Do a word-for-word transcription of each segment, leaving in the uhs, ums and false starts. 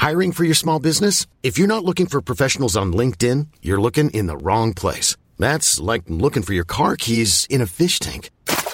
Hiring for your small business? If you're not looking for professionals on LinkedIn, you're looking in the wrong place. That's like looking for your car keys in a fish tank.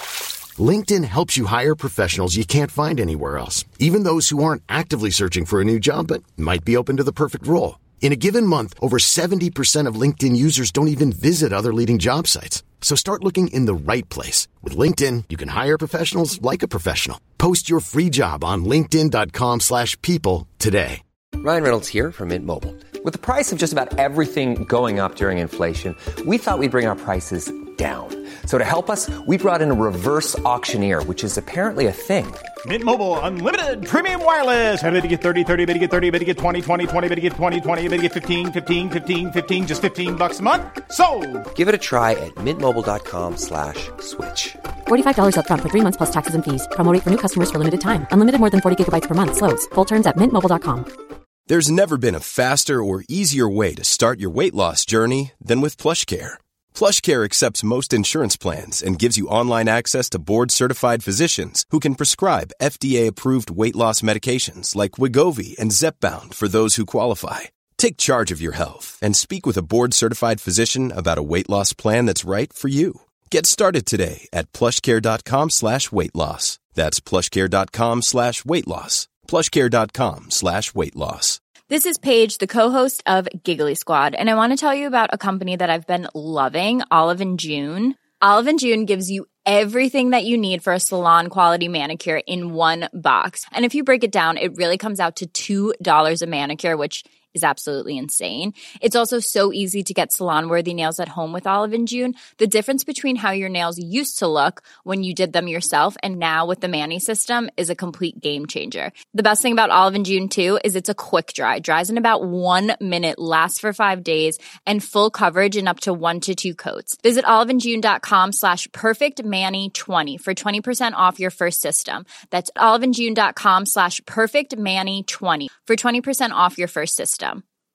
LinkedIn helps you hire professionals you can't find anywhere else, even those who aren't actively searching for a new job but might be open to the perfect role. In a given month, over seventy percent of LinkedIn users don't even visit other leading job sites. So start looking in the right place. With LinkedIn, you can hire professionals like a professional. Post your free job on linkedin.com slash people today. Ryan Reynolds here from Mint Mobile. With the price of just about everything going up during inflation, we thought we'd bring our prices down. So to help us, we brought in a reverse auctioneer, which is apparently a thing. Mint Mobile Unlimited Premium Wireless. How to get thirty, thirty, how to get thirty, how to get twenty, twenty, twenty, how to get twenty, twenty, how to get fifteen, fifteen, fifteen, fifteen, just fifteen bucks a month? Sold! Give it a try at mintmobile.com slash switch. forty-five dollars up front for three months plus taxes and fees. Promo rate for new customers for limited time. Unlimited more than forty gigabytes per month. Slows full terms at mint mobile dot com. There's never been a faster or easier way to start your weight loss journey than with PlushCare. PlushCare accepts most insurance plans and gives you online access to board-certified physicians who can prescribe F D A-approved weight loss medications like Wegovy and Zepbound for those who qualify. Take charge of your health and speak with a board-certified physician about a weight loss plan that's right for you. Get started today at plushcare.com slash weight loss. That's plushcare.com slash weight loss. plushcare.com slash weight loss. This is Paige, the co-host of Giggly Squad, and I want to tell you about a company that I've been loving, Olive and June. Olive and June gives you everything that you need for a salon-quality manicure in one box. And if you break it down, it really comes out to two dollars a manicure, which is absolutely insane. It's also so easy to get salon-worthy nails at home with Olive and June. The difference between how your nails used to look when you did them yourself and now with the Mani system is a complete game changer. The best thing about Olive and June, too, is it's a quick dry. Dries in about one minute, lasts for five days, and full coverage in up to one to two coats. Visit oliveandjune.com slash perfectmani20 for twenty percent off your first system. That's oliveandjune.com slash perfectmani20 for twenty percent off your first system.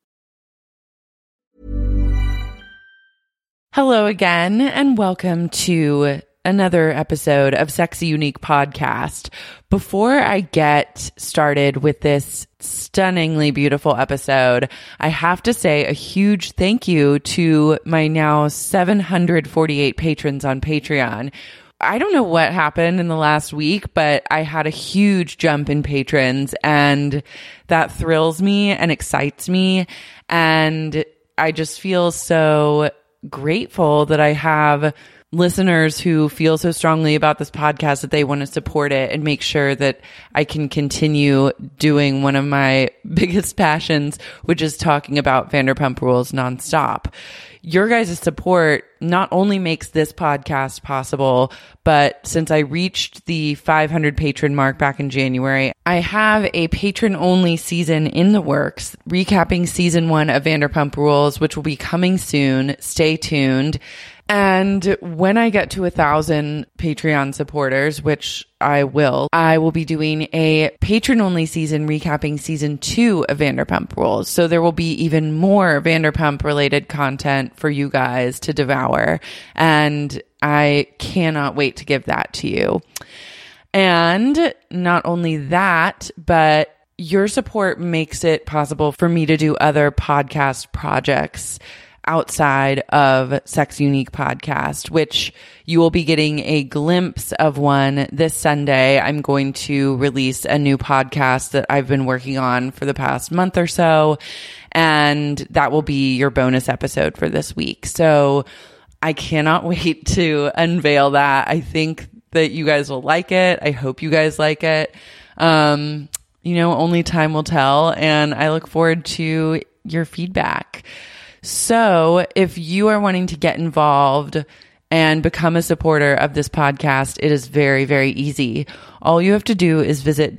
Hello again, and welcome to another episode of Sexy Unique Podcast. Before I get started with this stunningly beautiful episode, I have to say a huge thank you to my now seven hundred forty-eight patrons on Patreon. I don't know what happened in the last week, but I had a huge jump in patrons, and that thrills me and excites me. And I just feel so grateful that I have listeners who feel so strongly about this podcast that they want to support it and make sure that I can continue doing one of my biggest passions, which is talking about Vanderpump Rules nonstop. Your guys' support not only makes this podcast possible, but since I reached the five hundred patron mark back in January, I have a patron-only season in the works, recapping season one of Vanderpump Rules, which will be coming soon. Stay tuned. And when I get to a thousand Patreon supporters, which I will, I will be doing a patron-only season recapping season two of Vanderpump Rules. So there will be even more Vanderpump-related content for you guys to devour. And I cannot wait to give that to you. And not only that, but your support makes it possible for me to do other podcast projects outside of Sex Unique Podcast, which you will be getting a glimpse of one this Sunday. I'm going to release a new podcast that I've been working on for the past month or so, and that will be your bonus episode for this week. So I cannot wait to unveil that. I think that you guys will like it. I hope you guys like it. Um, you know, only time will tell, and I look forward to your feedback. So if you are wanting to get involved and become a supporter of this podcast, it is very, very easy. All you have to do is visit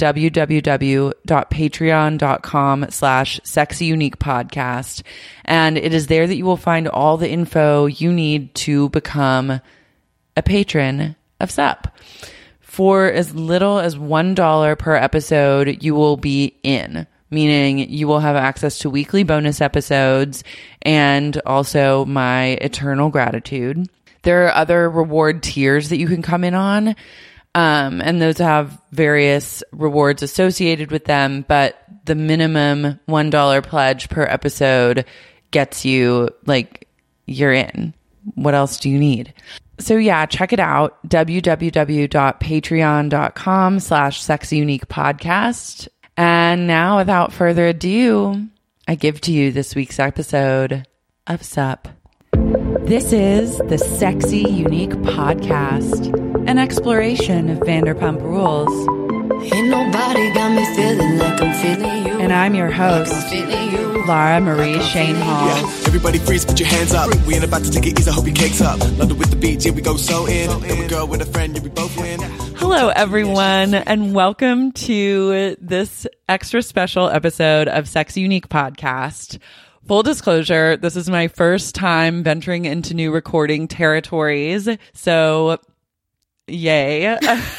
www.patreon.com slash sexyuniquepodcast. And it is there that you will find all the info you need to become a patron of S U P. For as little as one dollar per episode, you will be in. Meaning you will have access to weekly bonus episodes and also my eternal gratitude. There are other reward tiers that you can come in on. Um, and those have various rewards associated with them, but the minimum one dollar pledge per episode gets you, like, you're in. What else do you need? So yeah, check it out. www.patreon.com slash sexyuniquepodcast. And now, without further ado, I give to you this week's episode of Sup. This is the Sexy Unique Podcast, an exploration of Vanderpump Rules. Ain't nobody got me feeling like I'm feeling you. And I'm your host, Lara Marie Shane Hall. Yeah. Everybody freeze, put your hands up. We ain't about to take it easy, I hope your cake's up. London with the beach, here we go so in. Then we go with a friend, yeah, we both win. Hello, everyone, and welcome to this extra special episode of Sexy Unique Podcast. Full disclosure, this is my first time venturing into new recording territories, so yay.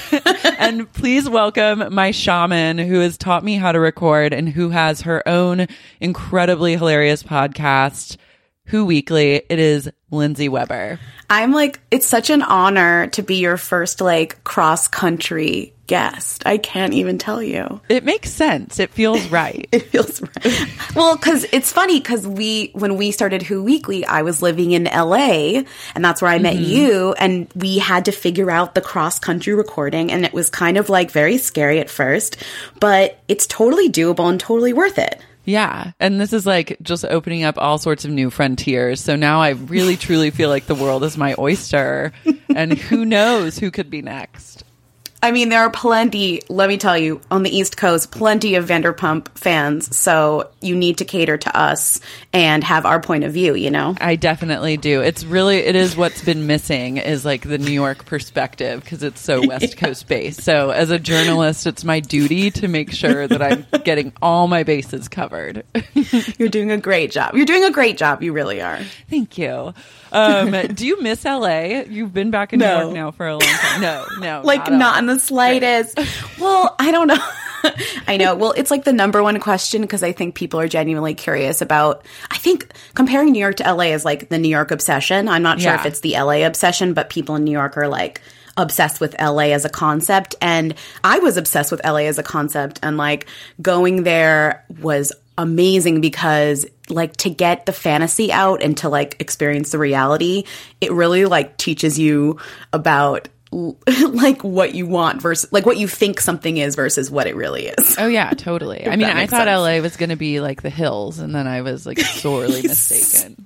And please welcome my shaman who has taught me how to record and who has her own incredibly hilarious podcast, Who Weekly. It is Lindsay Weber. I'm like, it's such an honor to be your first like cross-country guest. I can't even tell you. It makes sense. It feels right. It feels right. Well, because it's funny because we, when we started Who Weekly, I was living in L A and that's where I met mm-hmm. you. And we had to figure out the cross-country recording. And it was kind of like very scary at first, but it's totally doable and totally worth it. Yeah. And this is like just opening up all sorts of new frontiers. So now I really truly feel like the world is my oyster and who knows who could be next. I mean, there are plenty, let me tell you, on the East Coast, plenty of Vanderpump fans. So you need to cater to us and have our point of view, you know? I definitely do. It's really, it is what's been missing is like the New York perspective because it's so West yeah. Coast based. So as a journalist, it's my duty to make sure that I'm getting all my bases covered. You're doing a great job. You're doing a great job. You really are. Thank you. Um, do you miss L A? You've been back in no. New York now for a long time. No, no. Like not, not in the slightest. Right. Well, I don't know. I know. Well, it's like the number one question because I think people are genuinely curious about, I think comparing New York to L A is like the New York obsession. I'm not sure yeah. if it's the L A obsession, but people in New York are like obsessed with L A as a concept. And I was obsessed with L A as a concept. And like going there was amazing because like to get the fantasy out and to like experience the reality, it really like teaches you about like what you want versus like what you think something is versus what it really is. Oh yeah, totally. I mean, I thought sense. L A was going to be like the hills and then I was like sorely mistaken.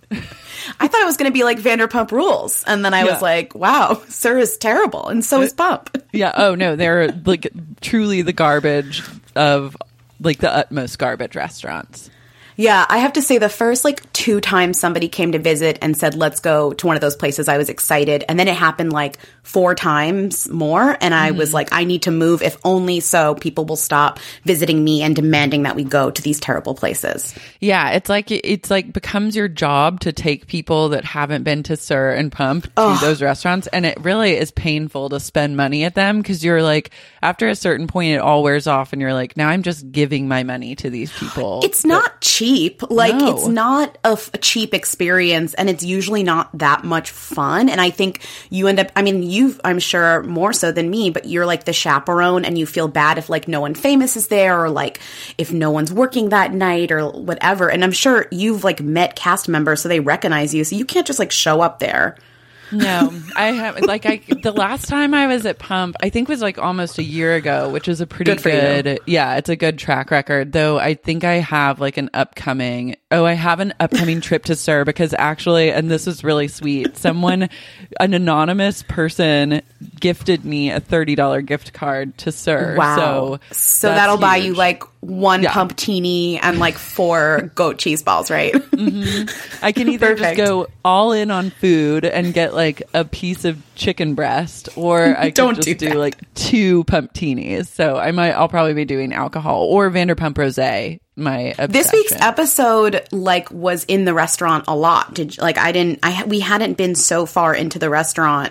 I thought it was going to be like Vanderpump Rules and then I yeah. was like, wow, Sir is terrible and so is Pump. Yeah. Oh no, they're like truly the garbage of like the utmost garbage restaurants. Yeah, I have to say the first like two times somebody came to visit and said, let's go to one of those places, I was excited. And then it happened like four times more. And I mm. was like, I need to move if only so people will stop visiting me and demanding that we go to these terrible places. Yeah, it's like it's like becomes your job to take people that haven't been to Sir and Pump to oh. those restaurants. And it really is painful to spend money at them because you're like, after a certain point, it all wears off and you're like, now I'm just giving my money to these people. It's not cheap. cheap. Like no. it's not a, f- a cheap experience and it's usually not that much fun. And I think you end up, I mean, you, I'm sure more so than me, but you're like the chaperone and you feel bad if like no one famous is there or like if no one's working that night or whatever. And I'm sure you've like met cast members so they recognize you. So you can't just like show up there. No, I have like I the last time I was at Pump, I think was like almost a year ago, which is a pretty good, good yeah, it's a good track record. Though I think I have like an upcoming oh, I have an upcoming trip to Sir because actually, and this is really sweet, someone, an anonymous person gifted me a thirty dollars gift card to Sir. Wow. So, so that'll huge. buy you like one yeah. Pumptini and like four goat cheese balls, right? Mm-hmm. I can either just go all in on food and get like a piece of chicken breast, or I could just do, do like two Pumptinis. So I might, I'll probably be doing alcohol or Vanderpump Rosé. My obsession. This week's episode like was in the restaurant a lot. Did like I didn't I we hadn't been so far into the restaurant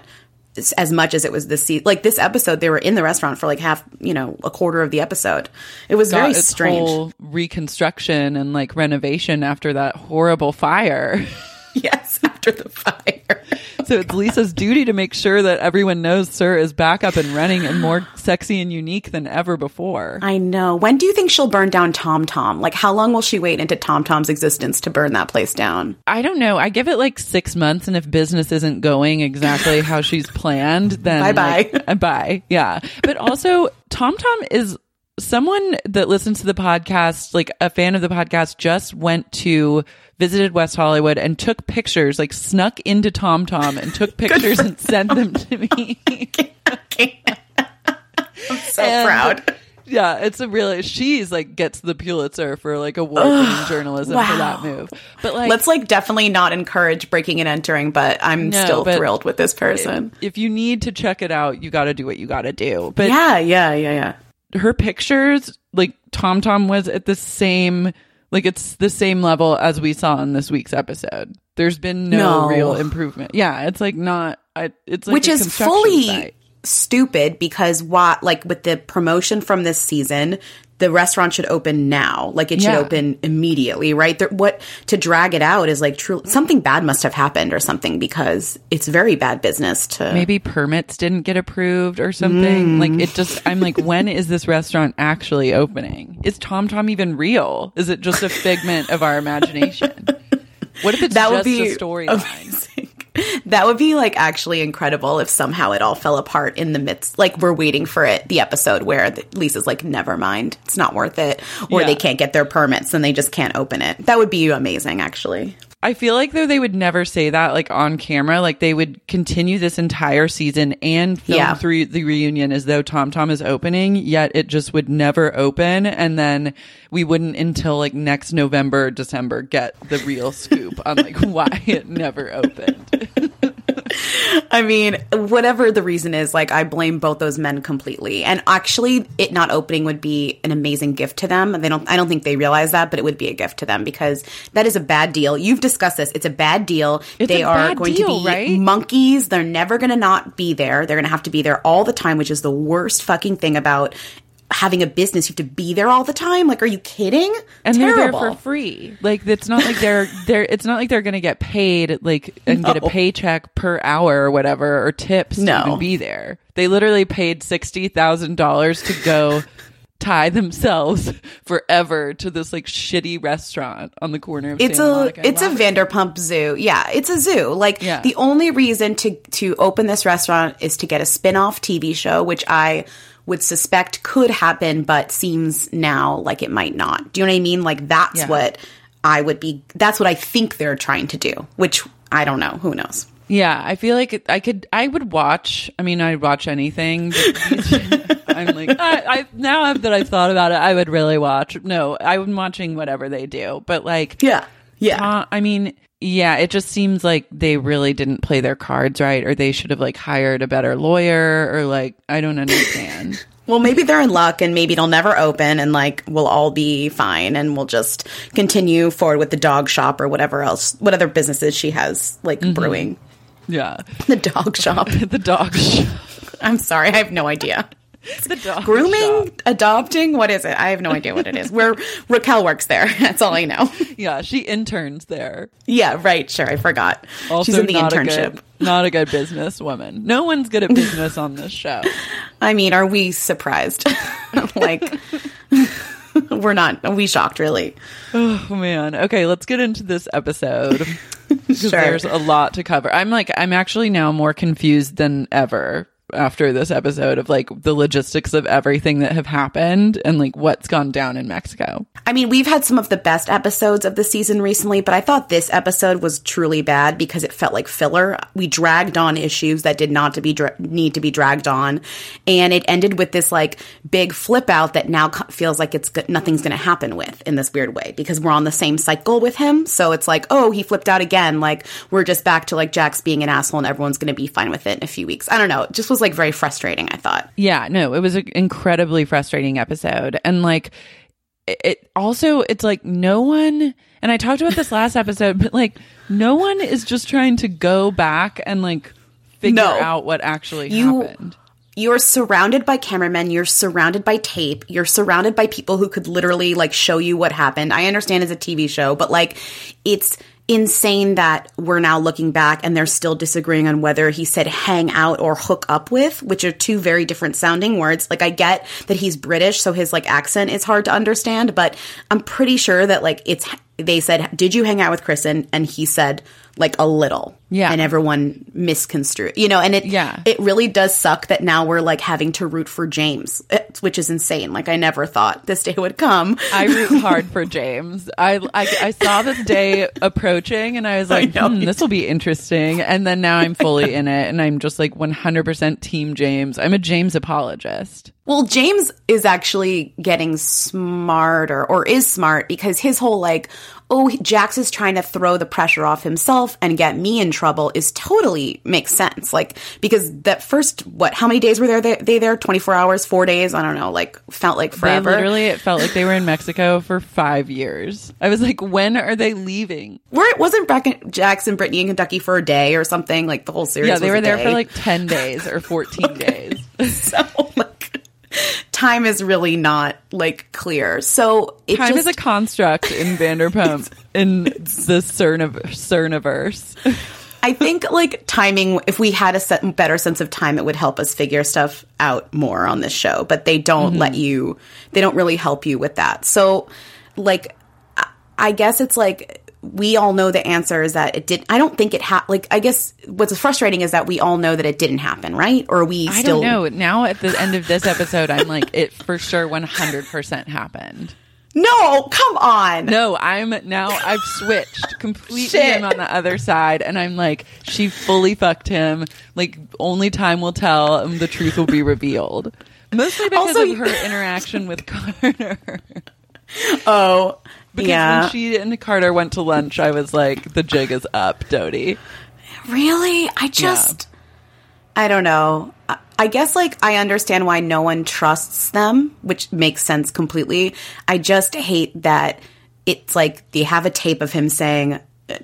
as much as it was this season. Like this episode, they were in the restaurant for like half, you know, a quarter of the episode. It was Got very its strange. Whole reconstruction and like renovation after that horrible fire. Yes, after the fire. So So it's Lisa's duty to make sure that everyone knows SUR is back up and running and more sexy and unique than ever before. I know. When do you think she'll burn down Tom Tom? Like, how long will she wait into Tom Tom's existence to burn that place down? I don't know. I give it like six months, and if business isn't going exactly how she's planned, then bye-bye. Like, bye. Yeah. But also, Tom Tom is someone that listens to the podcast, like a fan of the podcast, just went to visited West Hollywood and took pictures, like snuck into Tom Tom and took pictures and sent them to me. I can't. I'm so And, proud. Yeah, it's a really, she's like gets the Pulitzer for like award-winning journalism wow. for that move. But like, let's like definitely not encourage breaking and entering, but I'm no, still but thrilled with this person. If, if you need to check it out, you got to do what you got to do. But yeah, yeah, yeah, yeah. Her pictures, like Tom Tom was at the same, like it's the same level as we saw in this week's episode. There's been no, No. real improvement. Yeah, it's like not, I, it's like Which a is construction fully site. stupid because what, like with the promotion from this season, the restaurant should open now. Like it should Yeah. open immediately, right? There, what to drag it out is like true. Something bad must have happened or something because it's very bad business to Maybe permits didn't get approved or something. Mm. Like it just, I'm like, when is this restaurant actually opening? Is Tom Tom even real? Is it just a figment of our imagination? What if it's That would just be a storyline? amazing. That would be like actually incredible if somehow it all fell apart in the midst. Like we're waiting for it, the episode where the, Lisa's like, never mind, it's not worth it. Or Yeah. they can't get their permits and they just can't open it. That would be amazing, actually. I feel like though they would never say that like on camera. Like they would continue this entire season and film Yeah. through the reunion as though Tom Tom is opening, yet it just would never open. And then we wouldn't until like next November, December get the real scoop on like why it never opened. I mean, whatever the reason is, like, I blame both those men completely. And actually, it not opening would be an amazing gift to them. They don't. I don't think they realize that, but it would be a gift to them because that is a bad deal. You've discussed this. It's a bad deal. It's they a are bad going deal, to be right? monkeys. They're never going to not be there. They're going to have to be there all the time, which is the worst fucking thing about having a business. You have to be there all the time. Like, are you kidding? And Terrible. they're there for free. Like it's not like they're they're it's not like they're gonna get paid like and get a No. paycheck per hour or whatever or tips to No. even be there. They literally paid sixty thousand dollars to go tie themselves forever to this like shitty restaurant on the corner of It's Santa a Monica and it's a Robert. Vanderpump Zoo. Yeah, it's a zoo. Like Yeah. the only reason to to open this restaurant is to get a spin-off T V show, which I would suspect could happen, but seems now like it might not. Do you know what I mean? Like that's Yeah. what I would be. That's what I think they're trying to do. Which I don't know. Who knows? Yeah, I feel like it, I could. I would watch. I mean, I'd watch anything. But I'm like, I, I now that I've thought about it, I would really watch. No, I'm watching whatever they do. But like, Yeah, yeah. Uh, I mean, yeah, it just seems like they really didn't play their cards right, or they should have like hired a better lawyer, or like I don't understand. Well, maybe they're in luck and maybe it'll never open and like we'll all be fine and we'll just continue forward with the dog shop or whatever else, what other businesses she has like brewing. Yeah, The dog shop. the dog shop. I'm sorry, I have no idea. The dog Grooming, shop. adopting, what is it? I have no idea what it is. Where Raquel works there. That's all I know. Yeah, she interns there. Yeah, right. Sure, I forgot. Also, She's in the not internship. A good, not a good businesswoman. No one's good at business on this show. I mean, are we surprised? Like, we're not. Are we shocked, really? Oh man. Okay, let's get into this episode. Because Sure. there's a lot to cover. I'm like, I'm actually now more confused than ever after this episode of like the logistics of everything that have happened and like what's gone down in Mexico. I mean, we've had some of the best episodes of the season recently, but I thought this episode was truly bad because it felt like filler. We dragged on issues that did not to be dra- need to be dragged on, and it ended with this like big flip out that now co- feels like it's go- nothing's going to happen with in this weird way because we're on the same cycle with him. So it's like, oh, he flipped out again. Like we're just back to like Jax being an asshole, and everyone's going to be fine with it in a few weeks. I don't know. It just was like very frustrating, I thought. Yeah, no, it was an incredibly frustrating episode. And like, it also, it's like no one, and I talked about this last episode, but like no one is just trying to go back and like figure No. out what actually You- happened. You're surrounded by cameramen. You're surrounded by tape. You're surrounded by people who could literally like show you what happened. I understand it's a T V show, but like it's insane that we're now looking back and they're still disagreeing on whether he said hang out or hook up with, which are two very different sounding words. Like, I get that he's British, so his like accent is hard to understand, but I'm pretty sure that like it's, they said, did you hang out with Kristen? And he said like a little. Yeah. And everyone misconstrued, you know, and it, yeah. it really does suck that now we're like having to root for James, which is insane. Like, I never thought this day would come. I root hard for James. I, I, I saw this day approaching and I was like, I hmm, this will be interesting. And then now I'm fully in it and I'm just like one hundred percent team James. I'm a James apologist. Well, James is actually getting smarter, or is smart, because his whole like, oh, Jax is trying to throw the pressure off himself and get me in trouble is totally makes sense. Like, because that first, what, how many days were there? They, they there? twenty-four hours, four days? I don't know, like felt like forever. They literally, it felt like they were in Mexico for five years. I was like, when are they leaving? Where it wasn't Breck- Jax and Brittany in Kentucky for a day or something, like the whole series. Yeah, they was were there day. for like ten days or fourteen days. So like, time is really not like clear. So it time just, is a construct in Vanderpump in the Cerniv- Cerniverse. I think like timing, if we had a set, better sense of time, it would help us figure stuff out more on this show. But they don't mm-hmm. let you, they don't really help you with that. So like, I guess it's like, we all know the answer is that it did. I don't think it ha- like, I guess what's frustrating is that we all know that it didn't happen, right? Or we I still don't know. Now at the end of this episode, I'm like, it for sure one hundred percent happened. No, come on. No, I'm now I've switched completely. Shit. I'm on the other side and I'm like, she fully fucked him. Like, only time will tell and the truth will be revealed. Mostly because Also, of her interaction with Carter. Oh, because yeah. when she and Carter went to lunch, I was like, the jig is up, Dodie. Really? I just, yeah. I don't know. I, I guess, like, I understand why no one trusts them, which makes sense completely. I just hate that it's like they have a tape of him saying,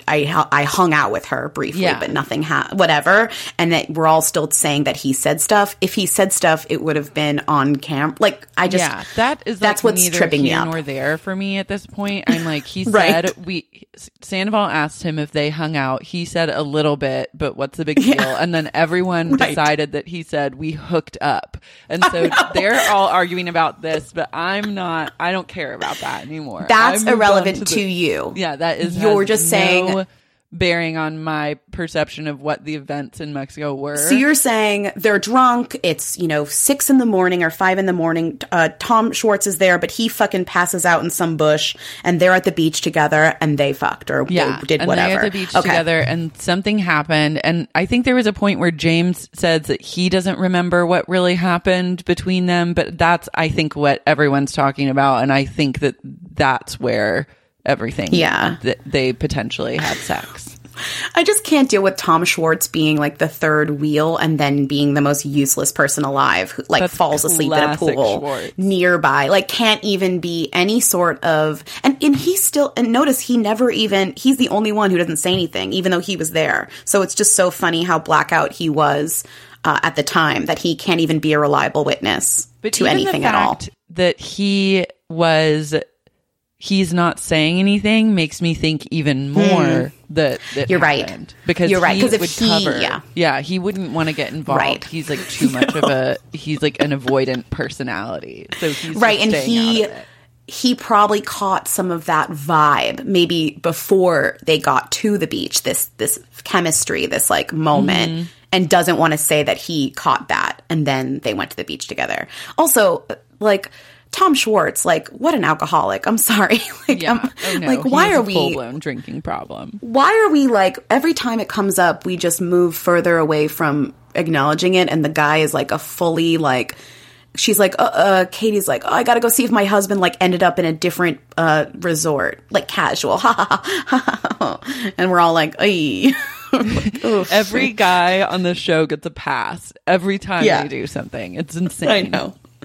I I hung out with her briefly, yeah. but nothing ha- whatever. And that we're all still saying that he said stuff. If he said stuff, it would have been on camera. Like, I just, yeah, that is that's like what's neither tripping here me up. Nor there for me at this point. I'm like, he right. said we. Sandoval asked him if they hung out. He said a little bit, but what's the big deal? Yeah. And then everyone right. decided that he said we hooked up, and so they're all arguing about this. But I'm not. I don't care about that anymore. That's irrelevant to, to the, you. Yeah, that is. You're just no saying. Bearing on my perception of what the events in Mexico were. So you're saying they're drunk. It's, you know, six in the morning or five in the morning. Uh, Tom Schwartz is there, but he fucking passes out in some bush, and they're at the beach together, and they fucked or yeah, they did and whatever. They're at the beach okay. together, and something happened. And I think there was a point where James said that he doesn't remember what really happened between them, but that's, I think, what everyone's talking about, and I think that that's where everything. Yeah, th- they potentially had sex. I just can't deal with Tom Schwartz being like the third wheel and then being the most useless person alive who like That's falls asleep in a pool Schwartz. nearby. Like, can't even be any sort of and, and he still and notice he never even he's the only one who doesn't say anything, even though he was there. So it's just so funny how blackout he was uh, at the time that he can't even be a reliable witness but to anything the at all. Fact that he was he's not saying anything makes me think even more mm. that, that you're happened. right because you're right he because if would he cover, yeah yeah he wouldn't want to get involved. Right. He's like too much no. of a he's like an avoidant personality, so he's right just and staying he out of it. He probably caught some of that vibe maybe before they got to the beach, this this chemistry, this like moment, mm-hmm. and doesn't want to say that he caught that and then they went to the beach together. Also, like, Tom Schwartz, like, what an alcoholic. I'm sorry. like, yeah. um, oh, no. like, he why has are a we full-blown drinking problem? Why are we like every time it comes up, we just move further away from acknowledging it, and the guy is like a fully like. She's like, uh, uh, Katie's like, oh, I gotta go see if my husband like ended up in a different uh resort, like casual, ha ha ha ha, and we're all like, ay. like, every guy on the show gets a pass every time yeah. they do something. It's insane. I know.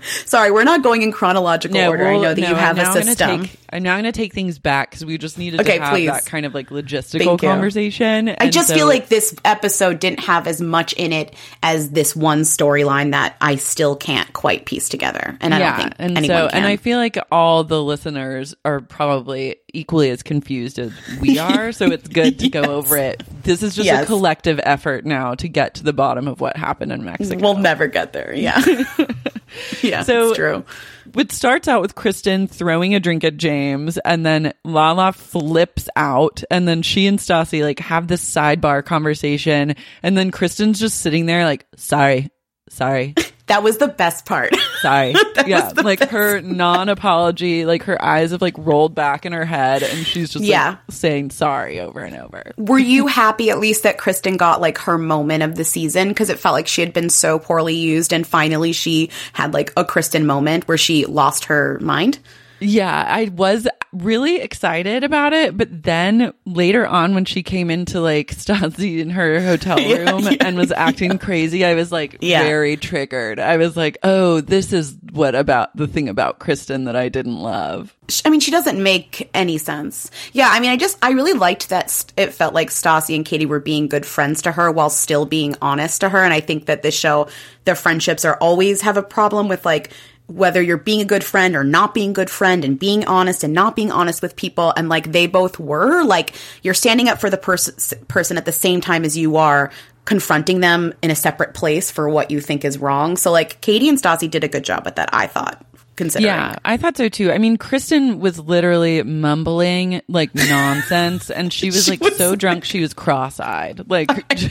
Sorry, we're not going in chronological no, order. Well, I know that no, you have I'm a system. Take, I'm now going to take things back because we just needed okay, to have please. that kind of like logistical Thank you. conversation. I just so, feel like this episode didn't have as much in it as this one storyline that I still can't quite piece together. And I yeah, don't think and anyone so, can. And I feel like all the listeners are probably equally as confused as we are. So it's good to yes. go over it. This is just yes. a collective effort now to get to the bottom of what happened in Mexico. We'll never get there. Yeah. yeah, so it's true. It starts out with Kristen throwing a drink at James, and then Lala flips out, and then she and Stassi like have this sidebar conversation, and then Kristen's just sitting there like, sorry, sorry. That was the best part. Sorry. yeah. Like best. Her non-apology, like her eyes have like rolled back in her head and she's just yeah. like saying sorry over and over. Were you happy at least that Kristen got like her moment of the season? Because it felt like she had been so poorly used and finally she had like a Kristen moment where she lost her mind. Yeah, I was really excited about it, but then later on when she came into like Stassi in her hotel room yeah, yeah, and was acting yeah. crazy, I was like yeah. very triggered. I was like, oh, this is what about the thing about Kristen that I didn't love. I mean, she doesn't make any sense. Yeah, I mean, I just, I really liked that st- it felt like Stassi and Katie were being good friends to her while still being honest to her. And I think that this show, their friendships are always have a problem with like, whether you're being a good friend or not being a good friend and being honest and not being honest with people. And like they both were, like you're standing up for the pers- person at the same time as you are confronting them in a separate place for what you think is wrong. So like Katie and Stassi did a good job at that, I thought. Considering. Yeah, I thought so too. I mean, Kristen was literally mumbling like nonsense and she was she like was, so drunk she was cross-eyed. Like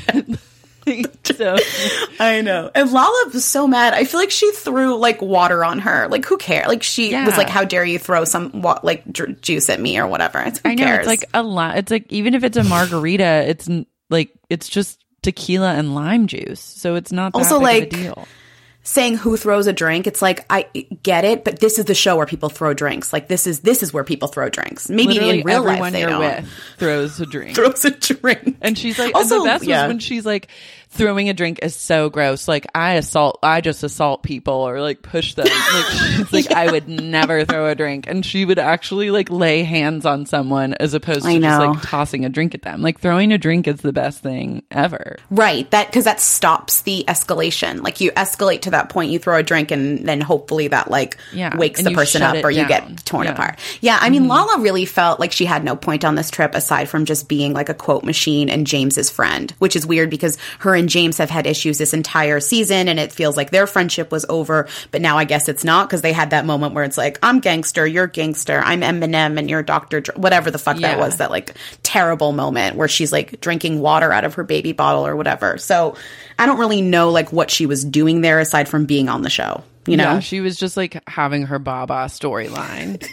so I know. And Lala was so mad. I feel like she threw like water on her. Like who cares? Like she yeah. was like, "How dare you throw some wa- like dr- juice at me or whatever?" It's, who I know. cares? It's like a lot. It's like even if it's a margarita, it's like it's just tequila and lime juice, so it's not that also big like of a deal. Saying who throws a drink, it's like I get it, but this is the show where people throw drinks. Like this is this is where people throw drinks. Maybe Literally in real everyone life they you're don't. With throws a drink. throws a drink, and she's like, also, and the best yeah. was when she's like, throwing a drink is so gross. Like I assault, I just assault people or like push them. Like she's like, yeah. I would never throw a drink, and she would actually like lay hands on someone as opposed to just like tossing a drink at them. Like throwing a drink is the best thing ever. Right. That because that stops the escalation. Like you escalate to that point, you throw a drink, and then hopefully that like yeah. wakes and the person up, or down. you get torn yeah. apart. Yeah. I mean, mm-hmm. Lala really felt like she had no point on this trip aside from just being like a quote machine and James's friend, which is weird because her and James have had issues this entire season, and it feels like their friendship was over. But now I guess it's not because they had that moment where it's like, I'm gangster, you're gangster, I'm Eminem, and you're Doctor Dr- whatever the fuck yeah. that was. That like terrible moment where she's like drinking water out of her baby bottle or whatever. So I don't really know like what she was doing there aside from being on the show. You know, yeah, she was just like having her Baba storyline.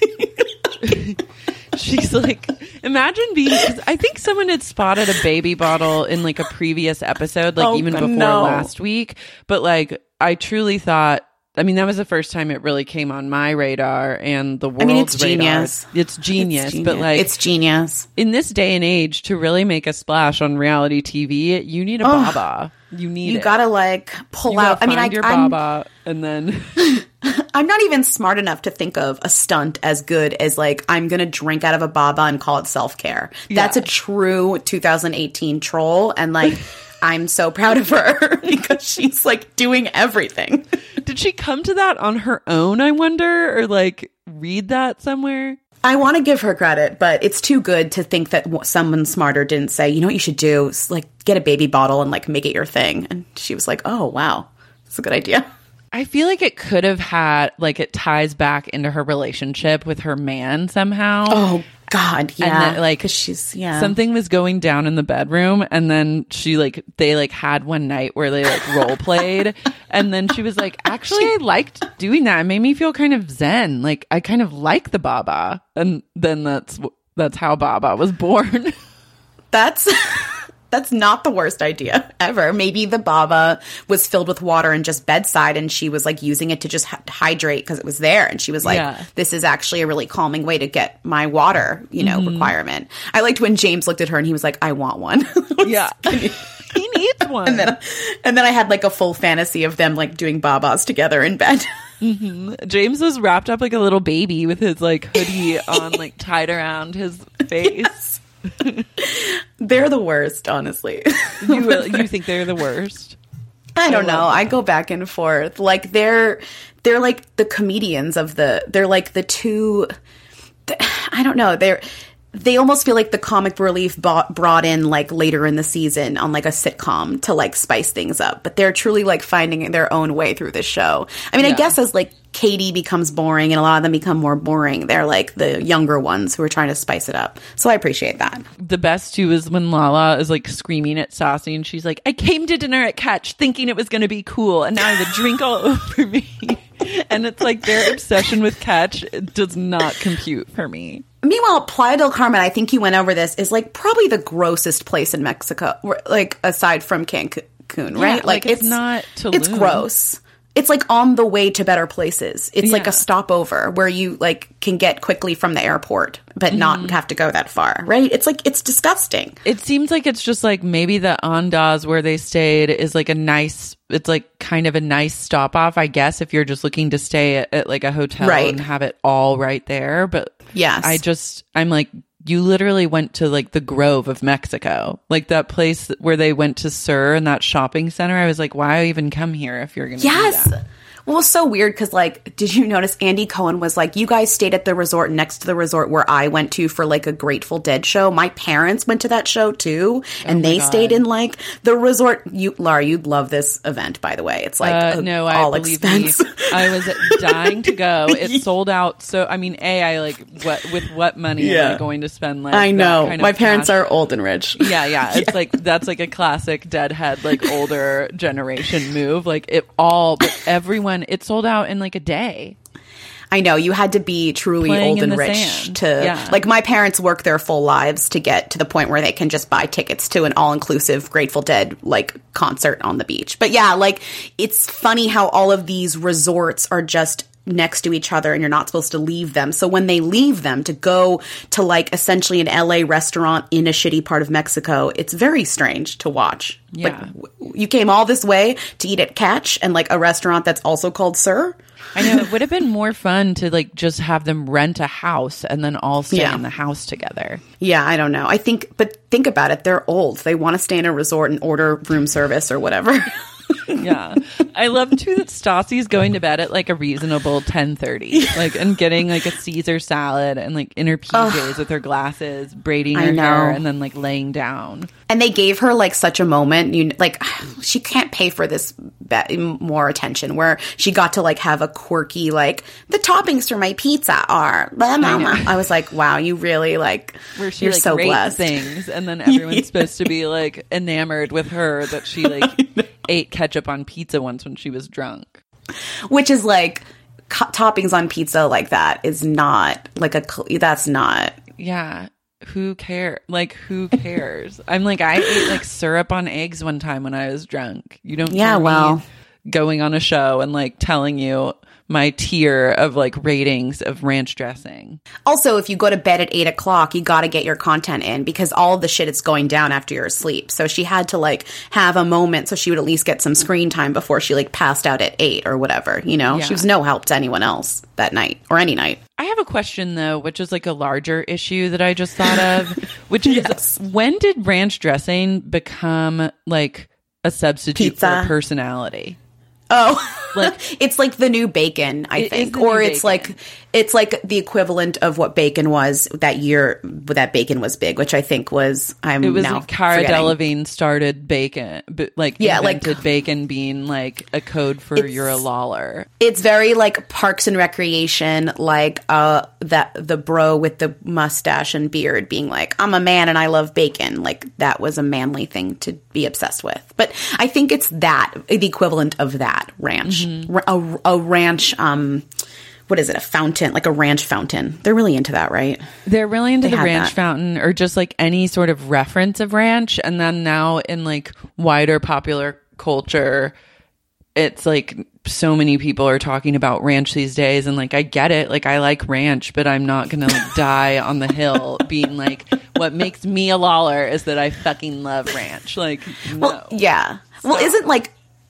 She's like, imagine being, I think someone had spotted a baby bottle in like a previous episode, like oh, even before no. last week. But like, I truly thought, I mean, that was the first time it really came on my radar and the world's I mean, it's radar. genius. It's genius. It's genius. But like, it's genius. In this day and age, to really make a splash on reality T V, you need a oh, Baba. You need you it. gotta like pull you out. I mean, I, your I'm, Baba and then. I'm not even smart enough to think of a stunt as good as like, I'm going to drink out of a Baba and call it self-care. Yeah. That's a true two thousand eighteen troll. And like, I'm so proud of her because she's like doing everything. Did she come to that on her own, I wonder, or like read that somewhere? I want to give her credit, but it's too good to think that someone smarter didn't say, you know what you should do? Is, like, get a baby bottle and like make it your thing. And she was like, oh, wow, that's a good idea. I feel like it could have had, like, it ties back into her relationship with her man somehow. Oh, God, yeah. And that, like, 'cause she's, yeah. something was going down in the bedroom, and then she, like, they, like, had one night where they, like, role played, and then she was like, actually, I liked doing that. It made me feel kind of zen. Like, I kind of like the Baba. And then that's, that's how Baba was born. That's... That's not the worst idea ever. Maybe the Baba was filled with water and just bedside, and she was like using it to just h- hydrate because it was there. And she was like, yeah. this is actually a really calming way to get my water, you know, mm-hmm. requirement. I liked when James looked at her and he was like, I want one. Yeah. He needs one. And then, and then I had like a full fantasy of them like doing Babas together in bed. Mm-hmm. James was wrapped up like a little baby with his like hoodie on, like tied around his face. They're the worst, honestly. You you think they're the worst? I don't I know. Them. I go back and forth. Like they're they're like the comedians of the. They're like the two. I don't know. They're. They almost feel like the comic relief bought, brought in like later in the season on like a sitcom to like spice things up. But they're truly like finding their own way through this show. I mean, yeah. I guess as like Katie becomes boring and a lot of them become more boring, they're like the younger ones who are trying to spice it up. So I appreciate that. The best too is when Lala is like screaming at Stassi and she's like, I came to dinner at Catch thinking it was going to be cool and now I have a drink all over me. And it's like their obsession with Catch does not compute for me. Meanwhile, Playa del Carmen, I think you went over this, is like probably the grossest place in Mexico, like aside from Cancun, right? Yeah, like, like it's, it's not Tulum. It's gross. It's like on the way to better places. It's yeah. like a stopover where you like can get quickly from the airport, but mm-hmm. not have to go that far, right? It's like, it's disgusting. It seems like it's just like maybe the Andaz where they stayed is like a nice, it's like kind of a nice stop off, I guess, if you're just looking to stay at, at like a hotel right. and have it all right there. But yes, I just, I'm like, you literally went to like the Grove of Mexico, like that place where they went to Sur in that shopping center. I was like, why even come here if you're going to yes. do that? Well, it was so weird because, like, did you notice Andy Cohen was like, you guys stayed at the resort next to the resort where I went to for, like, a Grateful Dead show. My parents went to that show, too, and oh they God. stayed in, like, the resort. You, Laura, you'd love this event, by the way. It's, like, uh, a, no, all I expense. Me. I was dying to go. It sold out. So, I mean, A, I, like, what with what money yeah. am I going to spend? Like, I know. Kind of My parents cash? are old and rich. Yeah, yeah. It's, yeah. like, that's, like, a classic Deadhead, like, older generation move. Like, it all, but everyone, it sold out in like a day. I know, you had to be truly Playing old and rich sand. to yeah. like my parents work their full lives to get to the point where they can just buy tickets to an all-inclusive Grateful Dead like concert on the beach. But yeah, like it's funny how all of these resorts are just next to each other and you're not supposed to leave them. So when they leave them to go to like essentially an L A restaurant in a shitty part of Mexico, it's very strange to watch. Yeah. Like, you came all this way to eat at Catch and like a restaurant that's also called Sur? I know. It would have been more fun to like just have them rent a house and then all stay yeah. in the house together. Yeah, I don't know. I think, but think about it. They're old. They want to stay in a resort and order room service or whatever. Yeah. I love too that Stassi's going to bed at like a reasonable ten thirty, like and getting like a Caesar salad and like in her P Js Ugh. with her glasses, braiding her hair and then like laying down. And they gave her like such a moment, you like she can't pay for this be- more attention where she got to like have a quirky like the toppings for my pizza are blah, blah, blah. I, I was like, wow, you really like where she you're like so rates blessed. Things and then everyone's yeah. supposed to be like enamored with her that she like ate ketchup on pizza once when she was drunk. Which is like co- toppings on pizza like that is not like a that's not yeah. Who cares? Like, who cares? I'm like, I ate like syrup on eggs one time when I was drunk. You don't yeah, hear well. me going on a show and like telling you my tier of like ratings of ranch dressing. Also, if you go to bed at eight o'clock, you got to get your content in because all of the shit is going down after you're asleep. So she had to like have a moment so she would at least get some screen time before she like passed out at eight or whatever. You know, yeah. she was no help to anyone else that night or any night. I have a question though, which is like a larger issue that I just thought of, which is yes. when did ranch dressing become like a substitute Pizza. for personality? Oh, like it's like the new bacon, I it think, or it's bacon. like it's like the equivalent of what bacon was that year that bacon was big, which I think was I'm it was now like Cara forgetting. Delevingne started bacon, but like yeah, invented like bacon being like a code for you're a lawler. It's very like Parks and Recreation, like uh that the bro with the mustache and beard being like I'm a man and I love bacon, like that was a manly thing to be obsessed with. But I think it's that the equivalent of that. Ranch, mm-hmm. a, a ranch, um, what is it? A fountain, like a ranch fountain. They're really into that, right? They're really into they the ranch that. fountain or just like any sort of reference of ranch. And then now in like wider popular culture, it's like so many people are talking about ranch these days. And like, I get it. Like, I like ranch, but I'm not going to like die on the hill being like, what makes me a lawler is that I fucking love ranch. Like, no. Well, yeah. So. Well, isn't like,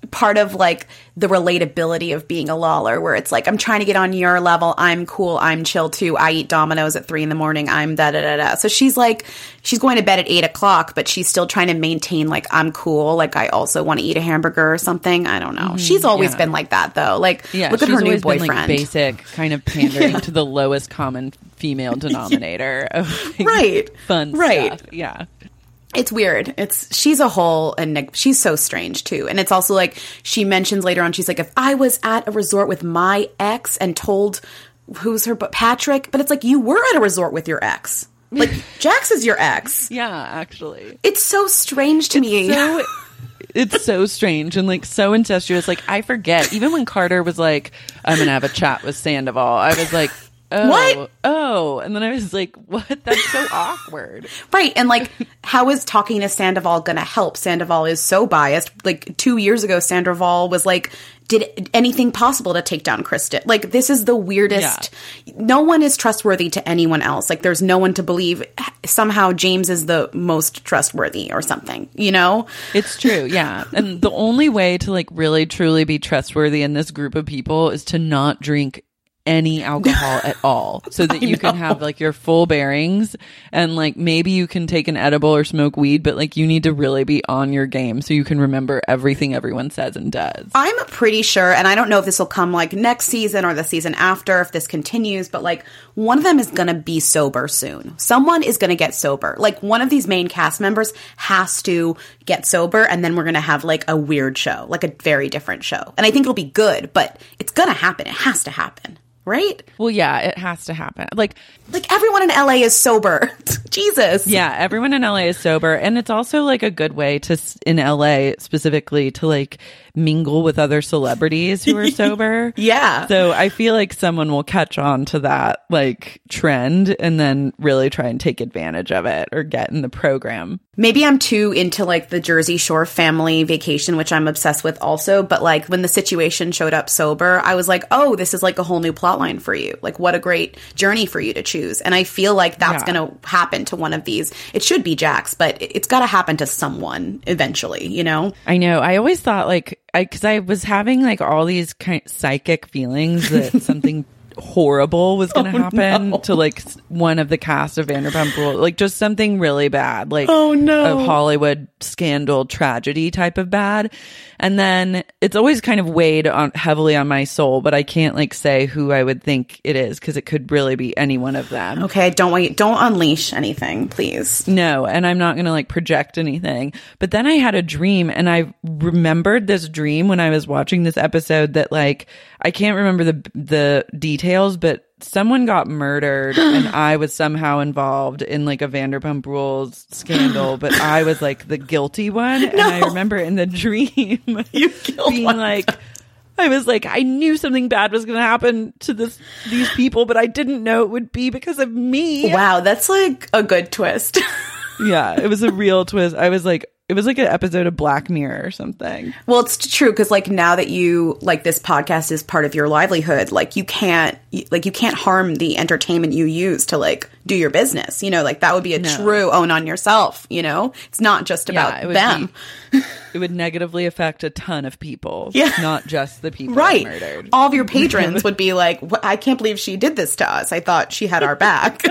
part of like the relatability of being a Lawler, where it's like, I'm trying to get on your level. I'm cool. I'm chill too. I eat Domino's at three in the morning. I'm da da da da. So she's like, she's going to bed at eight o'clock, but she's still trying to maintain like, I'm cool. Like I also want to eat a hamburger or something. I don't know. Mm, she's always yeah. been like that though. Like yeah, look at her new boyfriend. Been, like, basic, kind of pandering yeah. to the lowest common female denominator of like, right. fun right. stuff. Yeah. It's weird. It's she's a whole and she's so strange too. And it's also like she mentions later on, she's like, if I was at a resort with my ex and told who's her but Patrick, but it's like you were at a resort with your ex. Like Jax is your ex. Yeah, actually. It's so strange to it's me. So, it's so strange and like so incestuous. Like I forget. Even when Carter was like, I'm gonna have a chat with Sandoval, I was like, oh, what? Oh, and then I was like, what? That's so awkward. Right. And like, how is talking to Sandoval going to help? Sandoval is so biased. Like two years ago, Sandoval was like, did anything possible to take down Kristen. Like, this is the weirdest. Yeah. No one is trustworthy to anyone else. Like, there's no one to believe. Somehow James is the most trustworthy or something, you know? It's true. Yeah. And the only way to like really truly be trustworthy in this group of people is to not drink any alcohol at all, so that you can have like your full bearings, and like maybe you can take an edible or smoke weed, but like you need to really be on your game so you can remember everything everyone says and does. I'm pretty sure, and I don't know if this will come like next season or the season after, if this continues, but like one of them is gonna be sober soon. Someone is gonna get sober. Like one of these main cast members has to get sober, and then we're gonna have like a weird show, like a very different show. And I think it'll be good, but it's gonna happen. It has to happen. Right? Well, yeah, it has to happen. Like, like everyone in L A is sober. Jesus. Yeah, everyone in L A is sober. And it's also like a good way to, in L A specifically, to like mingle with other celebrities who are sober. Yeah. So I feel like someone will catch on to that like trend and then really try and take advantage of it or get in the program. Maybe I'm too into like the Jersey Shore family vacation, which I'm obsessed with also. But like when the situation showed up sober, I was like, oh, this is like a whole new plot line for you. Like what a great journey for you to choose. And I feel like that's yeah. going to happen to one of these. It should be Jax, but it's got to happen to someone eventually, you know? I know. I always thought like, I, cause I was having like all these kind of psychic feelings that something horrible was going to oh, happen no. to like one of the cast of Vanderpump Rules, like just something really bad, like oh no, a Hollywood scandal tragedy type of bad. And then it's always kind of weighed on heavily on my soul, but I can't like say who I would think it is because it could really be any one of them. Okay, don't wait, don't unleash anything, please. No, and I'm not going to like project anything. But then I had a dream, and I remembered this dream when I was watching this episode that like I can't remember the the details, but someone got murdered and I was somehow involved in like a Vanderpump Rules scandal, but I was like the guilty one. No. And I remember in the dream you being one. like, I was like, I knew something bad was going to happen to this these people, but I didn't know it would be because of me. Wow, that's like a good twist. Yeah, it was a real twist. I was like, it was like an episode of Black Mirror or something. Well, it's true because like now that you like this podcast is part of your livelihood, like you can't like you can't harm the entertainment you use to like do your business. You know, like that would be a no. true own on yourself. You know, it's not just about yeah, it them. Be, it would negatively affect a ton of people. Yeah, not just the people right. murdered. All of your patrons would be like, I can't believe she did this to us. I thought she had our back.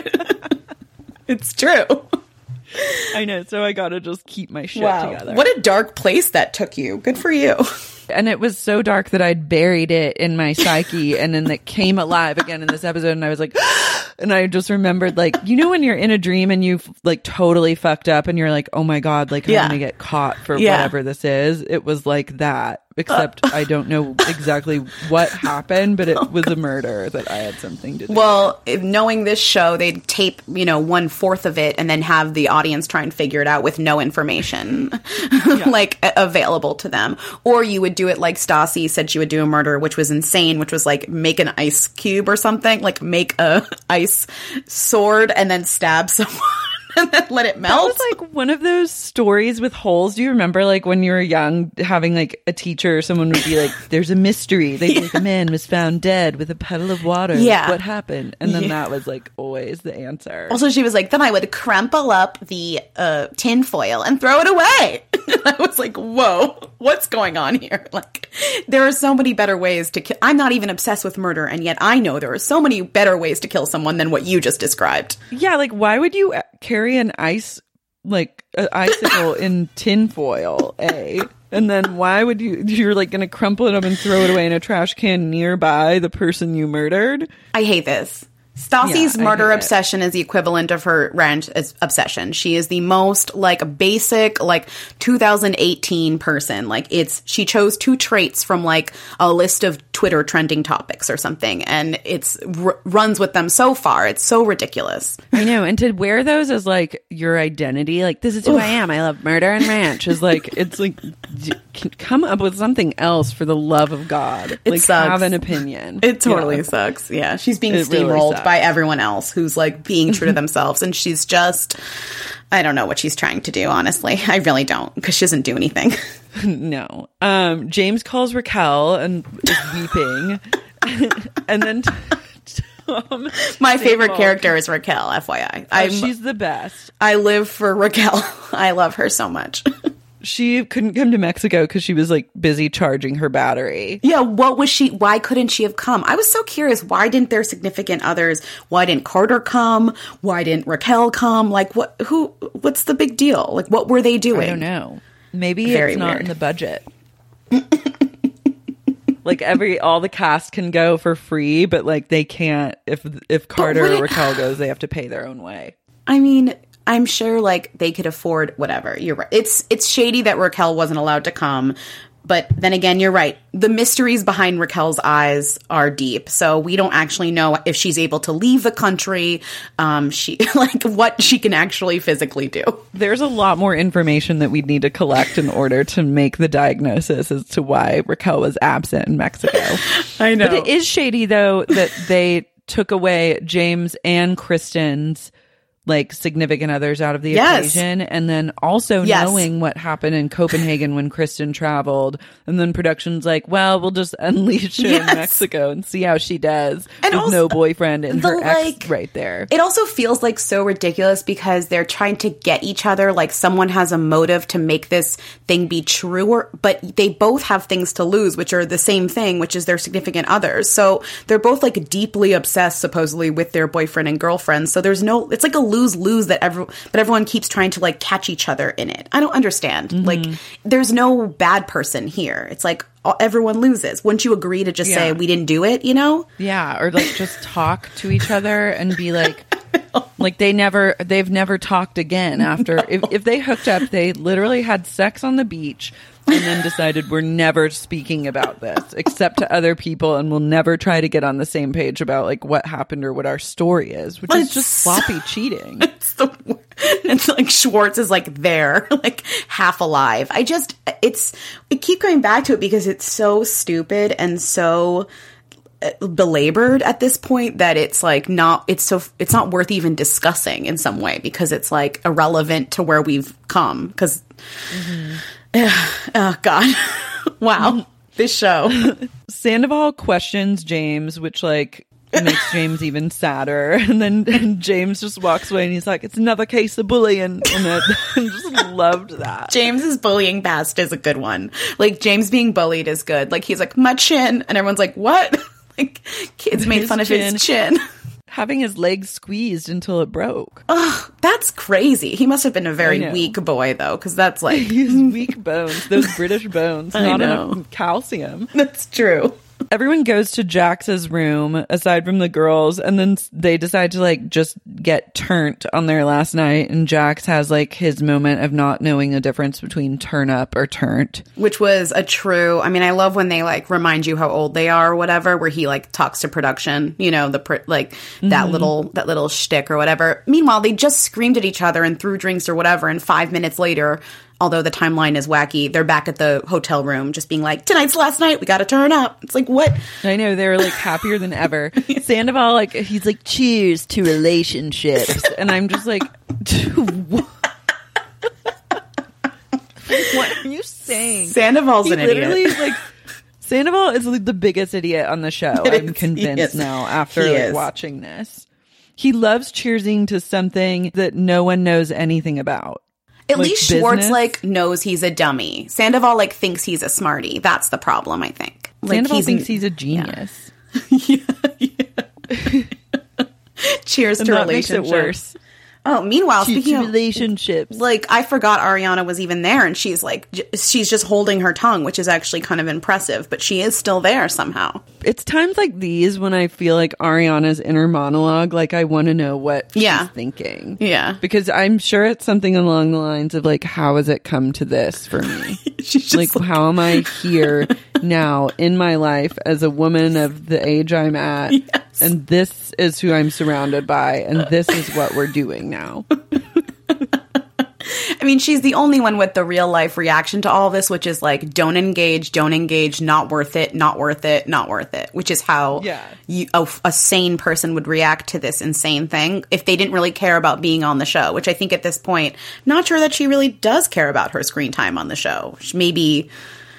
It's true. I know, so I gotta just keep my shit wow. together. What a dark place that took you. Good for you. And it was so dark that I'd buried it in my psyche, and then it came alive again in this episode, and I was like, and I just remembered, like, you know when you're in a dream and you've, like, totally fucked up, and you're like, oh my god, like, I'm yeah. gonna get caught for yeah. whatever this is. It was like that. Except I don't know exactly what happened, but it oh, was God. a murder that I had something to do. Well, if knowing this show, they'd tape, you know, one fourth of it and then have the audience try and figure it out with no information yeah. like available to them. Or you would do it like Stassi said she would do a murder, which was insane, which was like make an ice cube or something, like make a ice sword and then stab someone. and then let it melt. That was like one of those stories with holes. Do you remember like when you were young having like a teacher or someone would be like, there's a mystery. They yeah. like a man was found dead with a puddle of water. Yeah. What happened? And then yeah. that was like always the answer. Also, she was like, then I would crumple up the uh, tin foil and throw it away. I was like, whoa, what's going on here? Like, there are so many better ways to kill. I'm not even obsessed with murder, and yet I know there are so many better ways to kill someone than what you just described. Yeah, like why would you carry an ice, like an icicle in tinfoil, A? And then why would you, you're like going to crumple it up and throw it away in a trash can nearby the person you murdered? I hate this. Stassi's yeah, murder obsession is the equivalent of her ranch obsession. She is the most like basic like two thousand eighteen person. Like it's she chose two traits from like a list of Twitter trending topics or something, and it's r- runs with them so far. It's so ridiculous. I know, and to wear those as like your identity, like this is who I am. I love murder and ranch. Is like it's like come up with something else for the love of God. It like sucks. Have an opinion. It totally yeah. sucks. Yeah, she's being it steamrolled really by everyone else who's like being true to themselves, and she's just I don't know what she's trying to do, honestly. I really don't, because she doesn't do anything. No. Um, James calls Raquel and is weeping. And then Tom... My favorite character is Raquel, F Y I. Oh, she's the best. I live for Raquel. I love her so much. She couldn't come to Mexico because she was like busy charging her battery. Yeah, what was she, why couldn't she have come? I was so curious, why didn't their significant others, why didn't Carter come? Why didn't Raquel come? Like, what, who, what's the big deal? Like, what were they doing? I don't know. Maybe Very it's not weird. in the budget. Like every, all the cast can go for free, but like they can't, if, if Carter or Raquel goes, they have to pay their own way. I mean, I'm sure like they could afford whatever. You're right. It's it's shady that Raquel wasn't allowed to come. But then again, you're right. The mysteries behind Raquel's eyes are deep. So we don't actually know if she's able to leave the country, um, she like what she can actually physically do. There's a lot more information that we'd need to collect in order to make the diagnosis as to why Raquel was absent in Mexico. I know. But it is shady, though, that they took away James and Kristen's like significant others out of the yes. equation, and then also yes. knowing what happened in Copenhagen when Kristen traveled, and then production's like, well, we'll just unleash her yes. in Mexico and see how she does and with also, no boyfriend and the, her like, ex right there. It also feels like so ridiculous because they're trying to get each other, like someone has a motive to make this thing be truer, but they both have things to lose, which are the same thing, which is their significant others. So they're both like deeply obsessed supposedly with their boyfriend and girlfriend. So there's no, it's like a lose lose that every, but everyone keeps trying to like catch each other in it. I don't understand. Mm-hmm. Like there's no bad person here. It's like everyone loses. Wouldn't you agree to just yeah. say we didn't do it, you know? Yeah, or like just talk to each other and be like like they never they've never talked again after no. if, if they hooked up, they literally had sex on the beach and then decided we're never speaking about this except to other people, and we'll never try to get on the same page about like what happened or what our story is, which it's, is just sloppy cheating. It's the it's like Schwartz is like there, like half alive. I just it's I keep going back to it because it's so stupid and so belabored at this point that it's like not it's so it's not worth even discussing in some way because it's like irrelevant to where we've come because mm-hmm. oh god wow this show. Sandoval questions James, which like makes James even sadder, and then and James just walks away and he's like, it's another case of bullying, and I just loved that. James's bullying past is a good one. Like James being bullied is good. Like he's like my chin, and everyone's like what? Like kids made his fun chin. of his chin. Having his legs squeezed until it broke. Oh, that's crazy. He must have been a very weak boy, though, because that's like... He's weak bones. Those British bones. Not enough calcium. That's true. Everyone goes to Jax's room, aside from the girls, and then they decide to, like, just get turnt on their last night, and Jax has, like, his moment of not knowing the difference between turn up or turnt. Which was a true... I mean, I love when they, like, remind you how old they are or whatever, where he, like, talks to production, you know, the, pr- like, that mm-hmm. little, that little shtick or whatever. Meanwhile, they just screamed at each other and threw drinks or whatever, and five minutes later... although the timeline is wacky, they're back at the hotel room just being like, tonight's the last night, we gotta turn up. It's like, what? I know, they're like happier than ever. Sandoval, like, he's like, cheers to relationships. And I'm just like, what? What are you saying? Sandoval's he an literally idiot. Like, Sandoval is like the biggest idiot on the show. It I'm is. convinced now after He like, is. watching this. He loves cheersing to something that no one knows anything about. At Like least Schwartz business. like knows he's a dummy. Sandoval like thinks he's a smarty. That's the problem, I think. Like, Sandoval thinks he's a genius. Yeah. yeah, yeah. Cheers And to that makes relationships. it worse. Oh, meanwhile, Cheers speaking to of relationships. like, I forgot Ariana was even there, and she's like, j- she's just holding her tongue, which is actually kind of impressive, but she is still there somehow. It's times like these when I feel like Ariana's inner monologue, like I want to know what Yeah. she's thinking. Yeah. Because I'm sure it's something along the lines of like, how has it come to this for me? She's just like, like, how am I here now in my life as a woman of the age I'm at? Yes. And this is who I'm surrounded by. And this is what we're doing now. I mean, she's the only one with the real life reaction to all of this, which is like, don't engage, don't engage, not worth it, not worth it, not worth it, which is how Yeah. you, a, a sane person would react to this insane thing if they didn't really care about being on the show, which I think at this point, not sure that she really does care about her screen time on the show. Maybe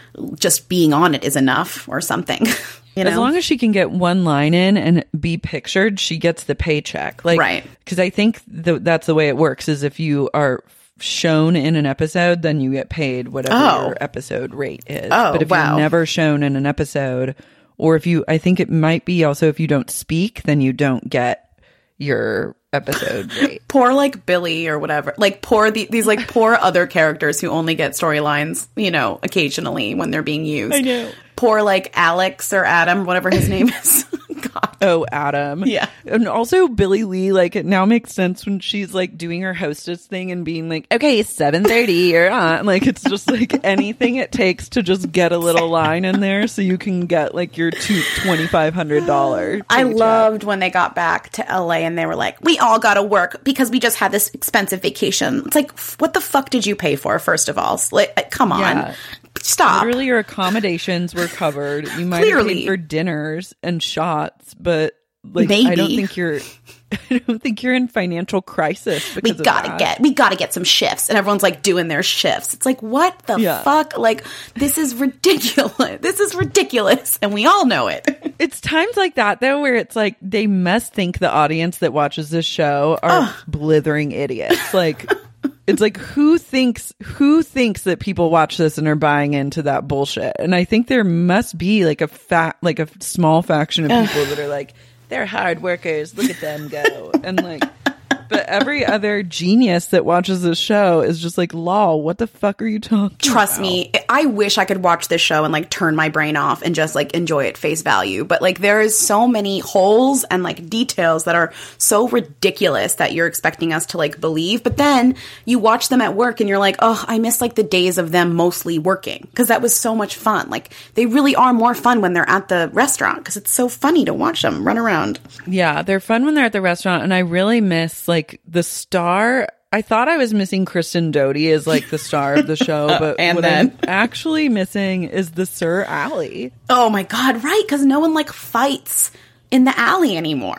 just being on it is enough or something. You know? As long as she can get one line in and be pictured, she gets the paycheck. Like, Right. Because I think th- that's the way it works is if you are shown in an episode, then you get paid whatever Oh. your episode rate is. Oh, but if wow. you're never shown in an episode, or if you, I think it might be also if you don't speak, then you don't get your episode rate. Poor like Billy or whatever, like poor the, these like poor other characters who only get storylines, you know, occasionally when they're being used. I know. Poor like Alex or Adam, whatever his name is. God. Oh, Adam. Yeah. And also Billy Lee, like it now makes sense when she's like doing her hostess thing and being like, okay, seven thirty, you're on. Like it's just like anything it takes to just get a little line in there so you can get like your two twenty-five hundred dollars. I loved when they got back to L A and they were like, we all got to work because we just had this expensive vacation. It's like, f- what the fuck did you pay for, first of all? Like, come on. Yeah. Stop. Literally, your accommodations were covered. You might have Clearly. paid for dinners and shots, but like I Maybe. don't think you're. I don't think you're in financial crisis We because of gotta that. get, we gotta get some shifts, and everyone's like doing their shifts. It's like, what the Yeah. fuck? Like, this is ridiculous. This is ridiculous, and we all know it. It's times like that though where it's like they must think the audience that watches this show are blithering idiots. Like it's like who thinks who thinks that people watch this and are buying into that bullshit? And I think there must be like a fat like a small faction of people that are like they're hard workers. Look at them go. And like but every other genius that watches this show is just like, lol, what the fuck are you talking Trust about? me, I wish I could watch this show and like turn my brain off and just like enjoy it face value. But like there is so many holes and like details that are so ridiculous that you're expecting us to like believe. But then you watch them at work and you're like, oh, I miss like the days of them mostly working because that was so much fun. Like they really are more fun when they're at the restaurant because it's so funny to watch them run around. Yeah, they're fun when they're at the restaurant, and I really miss like the star. I thought I was missing Kristen Doty as like the star of the show, but And what then? I'm actually missing is the Sir Alley. Oh my God, right? Because no one like fights in the alley anymore.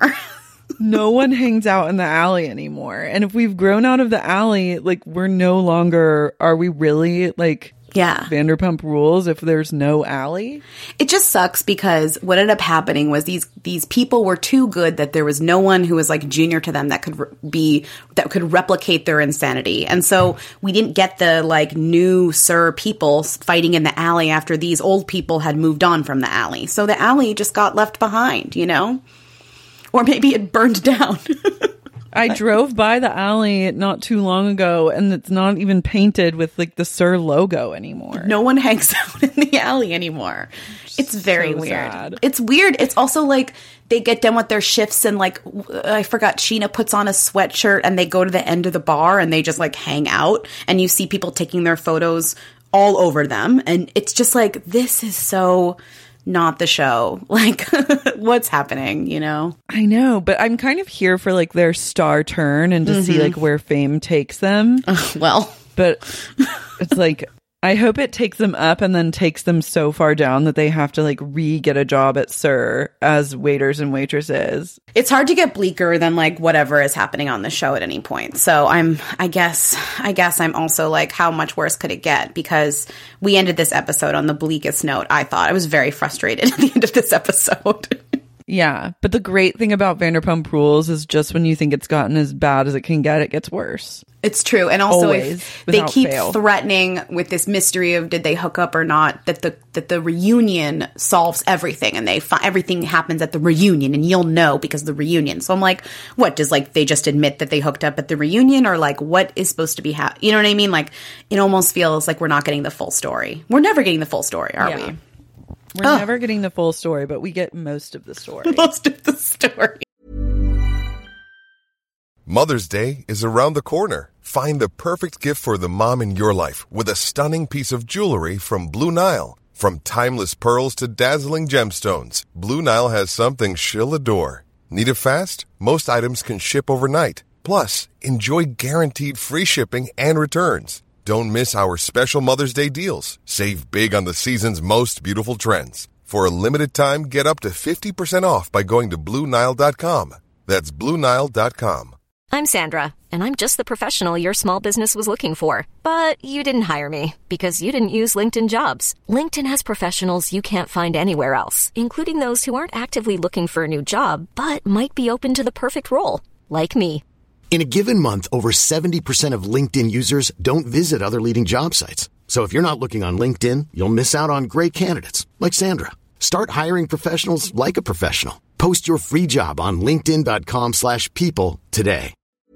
No one hangs out in the alley anymore, and if we've grown out of the alley, like we're no longer. Are we really like? Yeah. Vanderpump Rules if there's no alley? It just sucks because what ended up happening was these these people were too good that there was no one who was like junior to them that could re- be that could replicate their insanity. And so we didn't get the like new sir people fighting in the alley after these old people had moved on from the alley. So the alley just got left behind, you know? Or maybe it burned down. I drove by the alley not too long ago, and it's not even painted with like the Sir logo anymore. No one hangs out in the alley anymore. It's very So weird. sad. It's weird. It's also like they get done with their shifts and like, w- I forgot, Sheena puts on a sweatshirt and they go to the end of the bar and they just like hang out and you see people taking their photos all over them. And it's just like, this is so not the show. Like, what's happening, you know? I know, but I'm kind of here for like their star turn and to see like where fame takes them. Well, But it's like, I hope it takes them up and then takes them so far down that they have to like re-get a job at Sir as waiters and waitresses. It's hard to get bleaker than like whatever is happening on the show at any point. So I'm, I guess, I guess I'm also like, how much worse could it get? Because we ended this episode on the bleakest note. I thought I was very frustrated at the end of this episode. Yeah, but the great thing about Vanderpump Rules is just when you think it's gotten as bad as it can get, it gets worse. It's true. And also Always, if they keep fail. threatening with this mystery of did they hook up or not, that the that the reunion solves everything and they fi- everything happens at the reunion and you'll know because of the reunion. So I'm like, what, does like they just admit that they hooked up at the reunion, or like what is supposed to be happening? You know what I mean? Like it almost feels like we're not getting the full story. We're never getting the full story, are Yeah. we? We're Oh. never getting the full story, but we get most of the story. Most of the story. Mother's Day is around the corner. Find the perfect gift for the mom in your life with a stunning piece of jewelry from Blue Nile. From timeless pearls to dazzling gemstones, Blue Nile has something she'll adore. Need it fast? Most items can ship overnight. Plus, enjoy guaranteed free shipping and returns. Don't miss our special Mother's Day deals. Save big on the season's most beautiful trends. For a limited time, get up to fifty percent off by going to Blue Nile dot com. That's Blue Nile dot com. I'm Sandra, and I'm just the professional your small business was looking for. But you didn't hire me because you didn't use LinkedIn Jobs. LinkedIn has professionals you can't find anywhere else, including those who aren't actively looking for a new job, but might be open to the perfect role, like me. In a given month, over seventy percent of LinkedIn users don't visit other leading job sites. So if you're not looking on LinkedIn, you'll miss out on great candidates like Sandra. Start hiring professionals like a professional. Post your free job on linkedin dot com slash people today.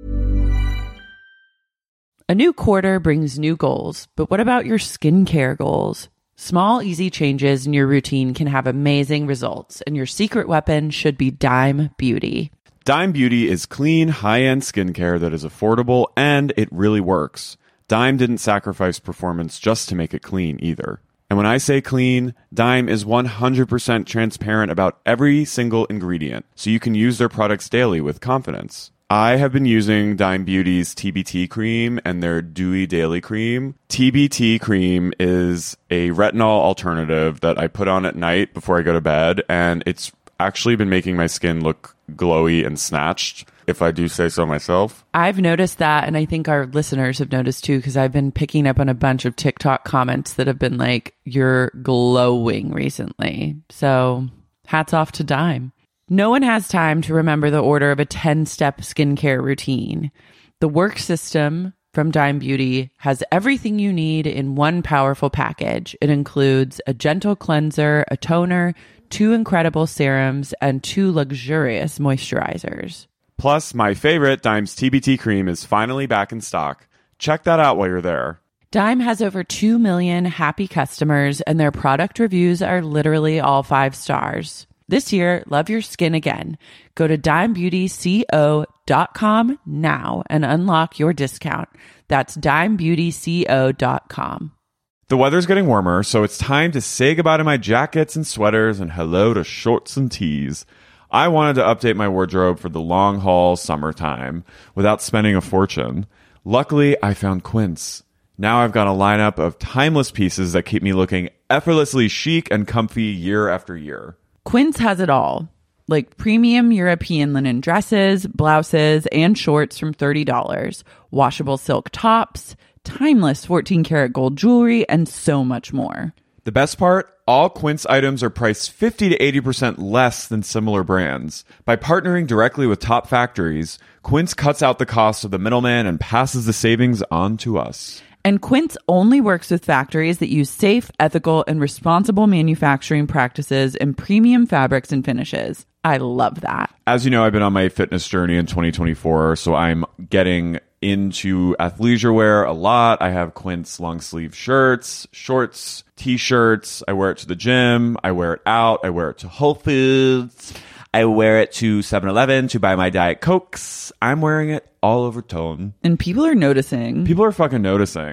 A new quarter brings new goals, but what about your skincare goals? Small, easy changes in your routine can have amazing results, and your secret weapon should be Dime Beauty. Dime Beauty is clean, high-end skincare that is affordable, and it really works. Dime didn't sacrifice performance just to make it clean either. And when I say clean, Dime is one hundred percent transparent about every single ingredient, so you can use their products daily with confidence. I have been using Dime Beauty's T B T cream and their Dewy Daily Cream. T B T cream is a retinol alternative that I put on at night before I go to bed, and it's actually been making my skin look glowy and snatched, if I do say so myself. I've noticed that, and I think our listeners have noticed too, because I've been picking up on a bunch of TikTok comments that have been like, you're glowing recently. So hats off to Dime. No one has time to remember the order of a ten-step skincare routine. The work system from Dime Beauty has everything you need in one powerful package. It includes a gentle cleanser, a toner, two incredible serums, and two luxurious moisturizers. Plus, my favorite, Dime's T B T cream, is finally back in stock. Check that out while you're there. Dime has over two million happy customers, and their product reviews are literally all five stars. This year, love your skin again. Go to dime beauty co dot com now and unlock your discount. That's dime beauty co dot com. The weather's getting warmer, so it's time to say goodbye to my jackets and sweaters and hello to shorts and tees. I wanted to update my wardrobe for the long haul summertime without spending a fortune. Luckily, I found Quince. Now I've got a lineup of timeless pieces that keep me looking effortlessly chic and comfy year after year. Quince has it all, like premium European linen dresses, blouses, and shorts from thirty dollars, washable silk tops, timeless fourteen karat gold jewelry, and so much more. The best part? All Quince items are priced fifty to eighty percent less than similar brands. By partnering directly with top factories, Quince cuts out the cost of the middleman and passes the savings on to us. And Quince only works with factories that use safe, ethical, and responsible manufacturing practices and premium fabrics and finishes. I love that. As you know, I've been on my fitness journey in twenty twenty-four, so I'm getting into athleisure wear a lot. I have Quince long sleeve shirts, shorts, t-shirts. I wear it to the gym. I wear it out. I wear it to Whole Foods. I wear it to seven eleven to buy my Diet Cokes. I'm wearing it all over town. And people are noticing. People are fucking noticing.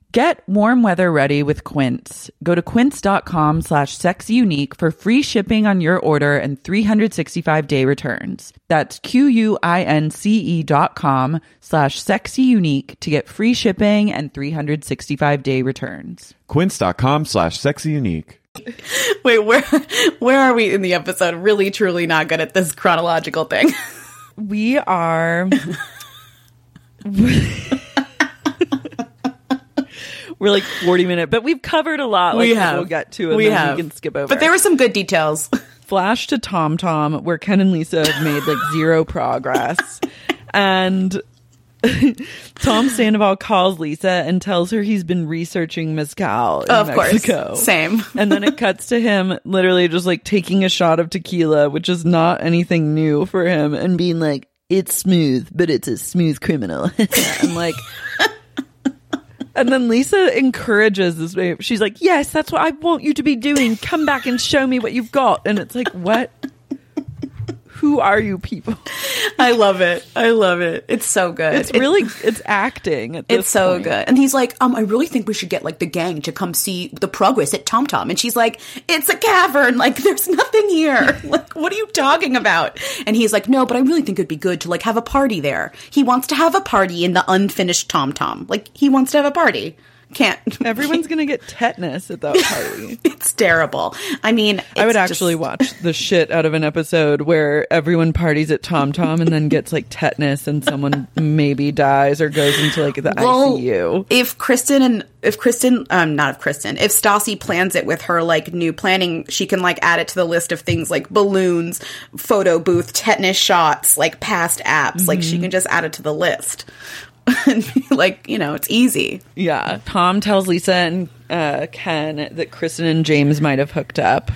Get warm weather ready with Quince. Go to quince.com slash sexyunique for free shipping on your order and three sixty-five day returns. That's Q-U-I-N-C-E dot com slash sexyunique to get free shipping and three sixty-five day returns. Quince.com slash sexyunique. Wait, where where are we in the episode? Really, truly not good at this chronological thing. We are... We're like forty minutes, but we've covered a lot. Like, we have. We'll get to, and we then have. we can skip over. But there were some good details. Flash to Tom Tom, where Ken and Lisa have made like zero progress. And Tom Sandoval calls Lisa and tells her he's been researching mezcal in of Mexico. Course. Same. And then it cuts to him literally just like taking a shot of tequila, which is not anything new for him, and being like, it's smooth, but it's a smooth criminal. I'm like... And then Lisa encourages this babe. She's like, yes, that's what I want you to be doing. Come back and show me what you've got. And it's like, what? Who are you people? I love it. I love it. It's so good. It's really, it's acting. At this it's so point. good. And he's like, um, I really think we should get like the gang to come see the progress at Tom Tom. And she's like, it's a cavern. Like, there's nothing here. Like, what are you talking about? And he's like, no, but I really think it'd be good to like have a party there. He wants to have a party in the unfinished Tom Tom. Like, he wants to have a party. Can't. Everyone's going to get tetanus at that party. It's terrible. I mean, it's I would just... actually watch the shit out of an episode where everyone parties at Tom Tom and then gets like tetanus and someone maybe dies or goes into like the well, I C U. If Kristen and if Kristen, um, not if Kristen, if Stassi plans it with her like new planning, she can like add it to the list of things like balloons, photo booth, tetanus shots, like past apps. Mm-hmm. Like she can just add it to the list. And be like, you know, it's easy. Yeah. Tom tells Lisa and uh, Ken that Kristen and James might have hooked up.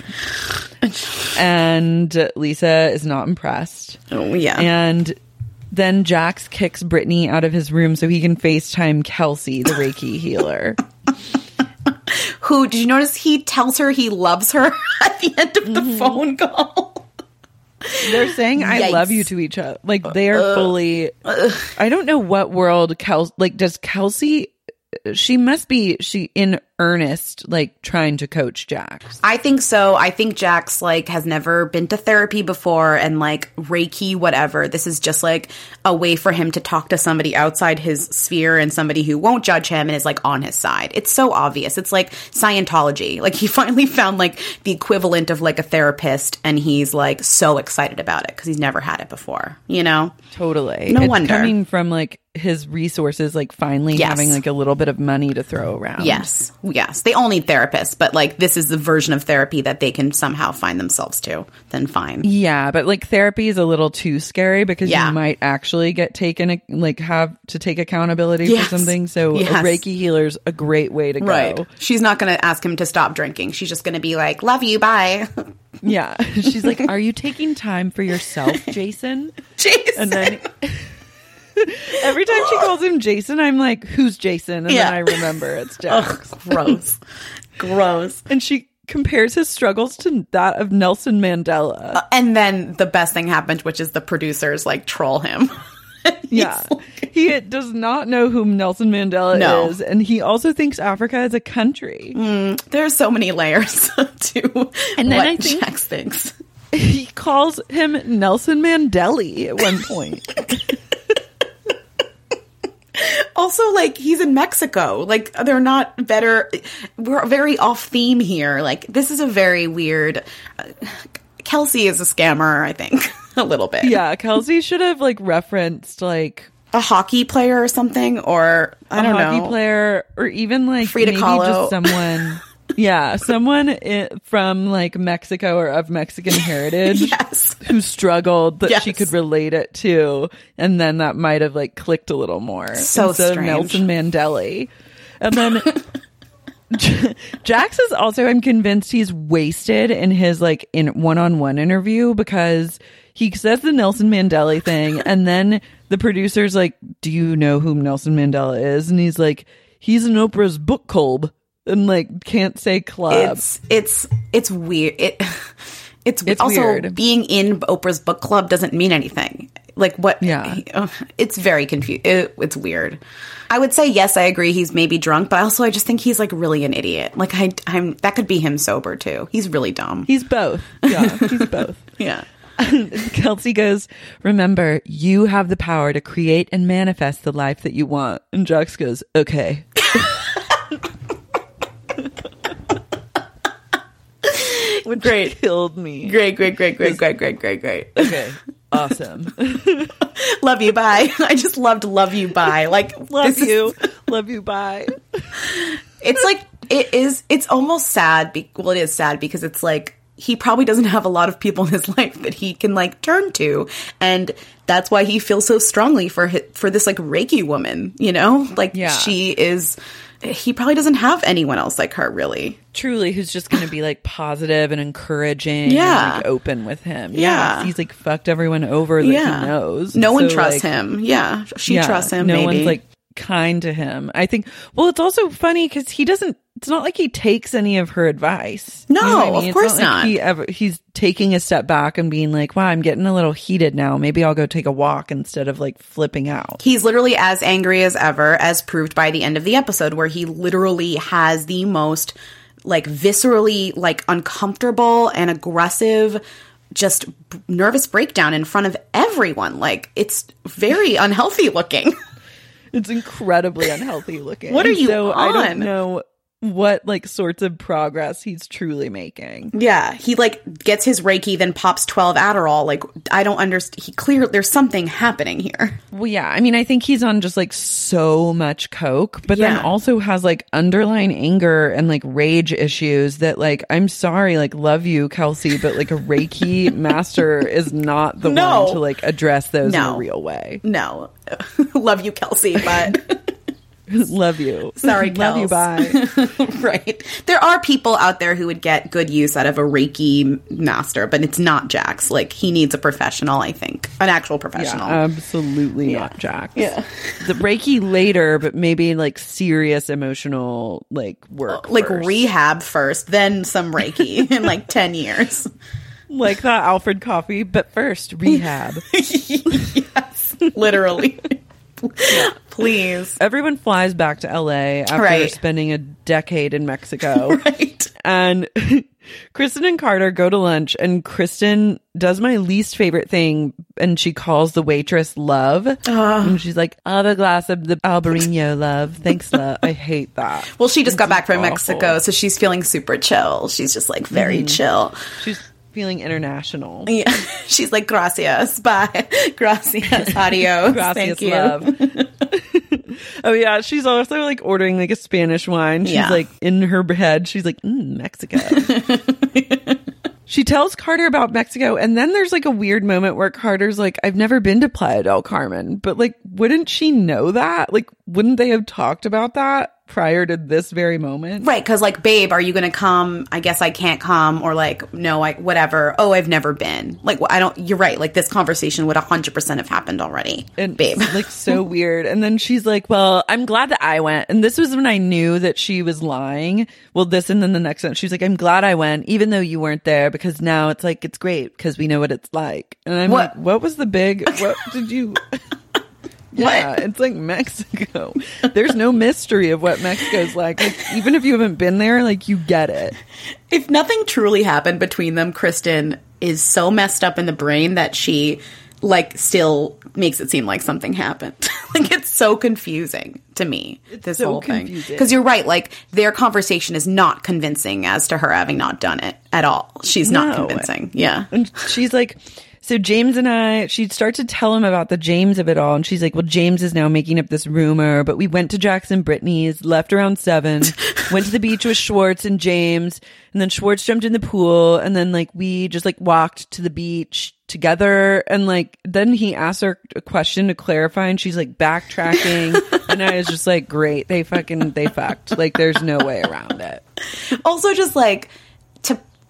And Lisa is not impressed. Oh, yeah. And then Jax kicks Brittany out of his room so he can FaceTime Kelsey, the Reiki healer. Who, did you notice he tells her he loves her at the end of the mm-hmm. phone call? They're saying I Yikes. love you to each other. Like, they are uh, fully... Uh, I don't know what world Kelsey... Like, does Kelsey... She must be she in earnest, like, trying to coach Jax. I think so. I think Jax, like, has never been to therapy before, and, like, Reiki, whatever. This is just, like, a way for him to talk to somebody outside his sphere and somebody who won't judge him and is, like, on his side. It's so obvious. It's like Scientology. Like, he finally found, like, the equivalent of, like, a therapist, and he's, like, so excited about it because he's never had it before, you know? Totally. No it's wonder. Coming from, like, his resources, like, finally yes. having, like, a little bit of money to throw around. Yes. Yes. They all need therapists, but, like, this is the version of therapy that they can somehow find themselves to. Then fine. Yeah, but, like, therapy is a little too scary because yeah. you might actually get taken, like, have to take accountability yes. for something. So yes. a Reiki healer's a great way to go. Right. She's not going to ask him to stop drinking. She's just going to be like, love you, bye. Yeah. She's like, are you taking time for yourself, Jason? Jason! And then... Every time she calls him Jason, I'm like, who's Jason? And yeah. then I remember it's Jax. Ugh, gross. Gross. And she compares his struggles to that of Nelson Mandela. Uh, and then the best thing happens, which is the producers, like, troll him. Yeah. Like, he does not know who Nelson Mandela no. is. And he also thinks Africa is a country. Mm, there's so many layers to and then what I think Jax thinks. He calls him Nelson Mandela at one point. Also, like, he's in Mexico. Like, they're not better. We're very off theme here. Like, this is a very weird... Uh, Kelsey is a scammer, I think. A little bit. Yeah, Kelsey should have, like, referenced, like... a hockey player or something, or, I don't know. A hockey player, or even, like, Frida maybe Kahlo. just someone... Yeah, someone I- from, like, Mexico or of Mexican heritage yes. who struggled that yes. she could relate it to, and then that might have, like, clicked a little more. So Instead strange. of Nelson Mandela. And then J- Jax is also, I'm convinced he's wasted in his, like, in one-on-one interview because he says the Nelson Mandela thing, and then the producer's like, do you know who Nelson Mandela is? And he's like, he's in Oprah's book club. And, like, can't say club. It's it's it's weird. It It's, It's also weird. being in Oprah's book club doesn't mean anything. Like what? Yeah. It's very confused. It, it's weird. I would say, yes, I agree. He's maybe drunk, but also I just think he's like really an idiot. Like I, I'm, that could be him sober too. He's really dumb. He's both. Yeah, he's both. Yeah. Kelsey goes, remember, you have the power to create and manifest the life that you want. And Jax goes, okay. Which Great. killed me. Great, great, great, great, great, great, great, great. Okay. Awesome. Love you, bye. I just loved love you, bye. Like, Love this you. is- Love you. Bye. It's like, it is, it's almost sad. Be- well, it is sad because it's like, he probably doesn't have a lot of people in his life that he can like turn to. And that's why he feels so strongly for hi- for this like Reiki woman, you know? Like Yeah. she is, he probably doesn't have anyone else like her really. Truly, who's just going to be like positive and encouraging Yeah. and like open with him. Yeah. Yes, he's like fucked everyone over that Yeah. he knows. No one So, trusts like, him. Yeah. She yeah, trusts him, No maybe. one's like kind to him. I think, well, it's also funny because he doesn't, it's not like he takes any of her advice. No, You know what I mean? of It's course like not. He ever, he's taking a step back and being like, wow, I'm getting a little heated now. Maybe I'll go take a walk instead of like flipping out. He's literally as angry as ever, as proved by the end of the episode, where he literally has the most, like, viscerally, like, uncomfortable and aggressive, just b- nervous breakdown in front of everyone. Like, it's very unhealthy looking. It's incredibly unhealthy looking. What are you so I don't on? know what like sorts of progress he's truly making. Yeah, he like gets his Reiki, then pops twelve Adderall. Like, I don't understand. He clear there's something happening here. Well, yeah. I mean, I think he's on just like so much coke, but Yeah. then also has like underlying anger and like rage issues that like, I'm sorry, like love you, Kelsey, but like a Reiki master is not the No. one to like address those in No. a real way. No, love you, Kelsey, but Love you. sorry, Love you. Kels. Bye. Right. There are people out there who would get good use out of a Reiki master, but it's not Jax. Like, he needs a professional, I think. An actual professional. Yeah, absolutely not Jax. Yeah. The Reiki later, but maybe like serious emotional like work. like first. rehab first, then some Reiki in like ten years. Like that Alfred Coffee, but first rehab. Yes, literally. Please. Everyone flies back to L A after Right. spending a decade in Mexico. Right. And Kristen and Carter go to lunch, and Kristen does my least favorite thing, and she calls the waitress Love. And she's like, I'll have a glass of the Albarino, love. Thanks, love. I hate that. Well, she just got back from awful. Mexico, so she's feeling super chill. She's just like very Mhm. chill. She's feeling international. Yeah. She's like, gracias, bye. Gracias, adios. Gracias, Thank you. love. Oh yeah, she's also like ordering like a Spanish wine. She's Yeah. like in her head, she's like, mm, Mexico. She tells Carter about Mexico, and then there's like a weird moment where Carter's like, I've never been to Playa del Carmen, but like, wouldn't she know that? Like, wouldn't they have talked about that prior to this very moment? Right, because like, babe, are you going to come? I guess I can't come. Or like, no, I whatever. Oh, I've never been. Like, I don't, you're right. Like, this conversation would one hundred percent have happened already. And babe. like so weird. And then she's like, well, I'm glad that I went. And this was when I knew that she was lying. Well, this and then the next one, she's like, I'm glad I went, even though you weren't there, because now it's like, it's great because we know what it's like. And I'm What? like, what was the big, what did you... Yeah, it's like Mexico. There's no mystery of what Mexico's like. Like, even if you haven't been there, like, you get it. If nothing truly happened between them, Kristen is so messed up in the brain that she like still makes it seem like something happened. Like, it's so confusing to me, this so whole thing. confusing. Because you're right, like, their conversation is not convincing as to her having not done it at all. She's not No. convincing. Yeah. And she's like, so James and I, she'd start to tell him about the James of it all. And she's like, well, James is now making up this rumor, but we went to Jackson Brittany's, left around seven, went to the beach with Schwartz and James. And then Schwartz jumped in the pool. And then like, we just like walked to the beach together. And like, then he asked her a question to clarify, and she's like backtracking. And I was just like, great. They fucking, they fucked. Like, there's no way around it. Also, just like, to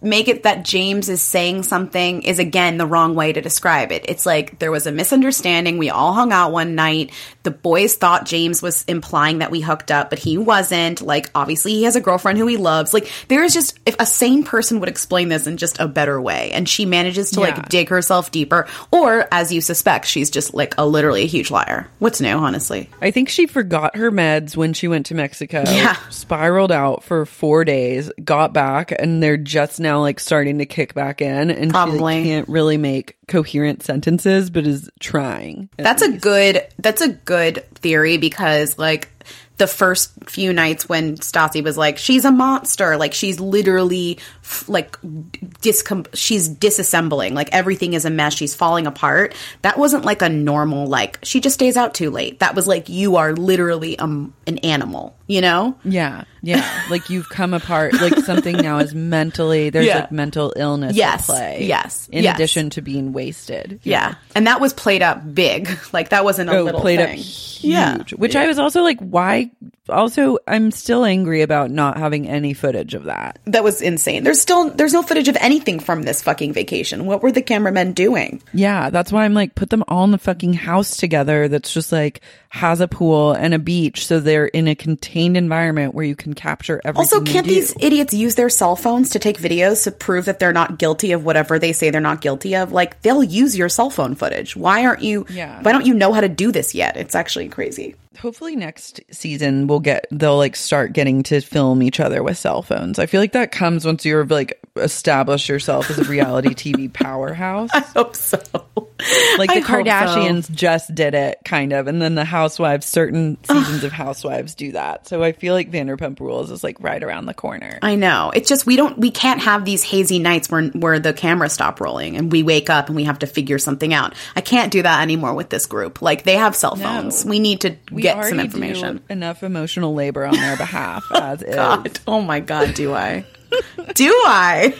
make it that James is saying something is, again, the wrong way to describe it. It's like there was a misunderstanding. We all hung out one night. The boys thought James was implying that we hooked up, but he wasn't. Like, obviously, he has a girlfriend who he loves. Like, there is just, if a sane person would explain this in just a better way, and she manages to, Yeah. like, dig herself deeper, or, as you suspect, she's just, like, a literally a huge liar. What's new, honestly? I think she forgot her meds when she went to Mexico. Yeah. Spiraled out for four days, got back, and they're just now like starting to kick back in. And Probably. she like, can't really make coherent sentences, but is trying. That's a good that's a good theory, because like the first few nights when Stassi was like, she's a monster, like she's literally f- like discom- she's disassembling, like everything is a mess, she's falling apart. That wasn't like a normal, like she just stays out too late. That was like, you are literally um, an animal, you know? Yeah, yeah. Like you've come apart. Like something now is mentally, there's Yeah. like mental illness Yes, at play. yes, In yes. addition to being wasted. Yeah. And that was played up big. Like that wasn't a Oh, little played thing. up huge. Which I was also like, why? Also, I'm still angry about not having any footage of that. That was insane. There's still there's no footage of anything from this fucking vacation. What were the cameramen doing? Yeah, that's why I'm like, put them all in the fucking house together that's just like has a pool and a beach, so they're in a contained environment where you can capture everything. Also, they can't do. these idiots use their cell phones to take videos to prove that they're not guilty of whatever they say they're not guilty of? Like, they'll use your cell phone footage. Why aren't you? Yeah. Why don't you know how to do this yet? It's actually crazy. Hopefully next season we'll get they'll like start getting to film each other with cell phones. I feel like that comes once you're like established yourself as a reality T V powerhouse. I hope so. Like I the hope Kardashians so. just did it, kind of, and then the Housewives, certain seasons of Housewives do that. So I feel like Vanderpump Rules is like right around the corner. I know. It's just we don't we can't have these hazy nights where where the cameras stop rolling and we wake up and we have to figure something out. I can't do that anymore with this group. Like they have cell phones. No. We need to We get already some information. do enough emotional labor on their behalf as is. God. Oh my God, do I? do I?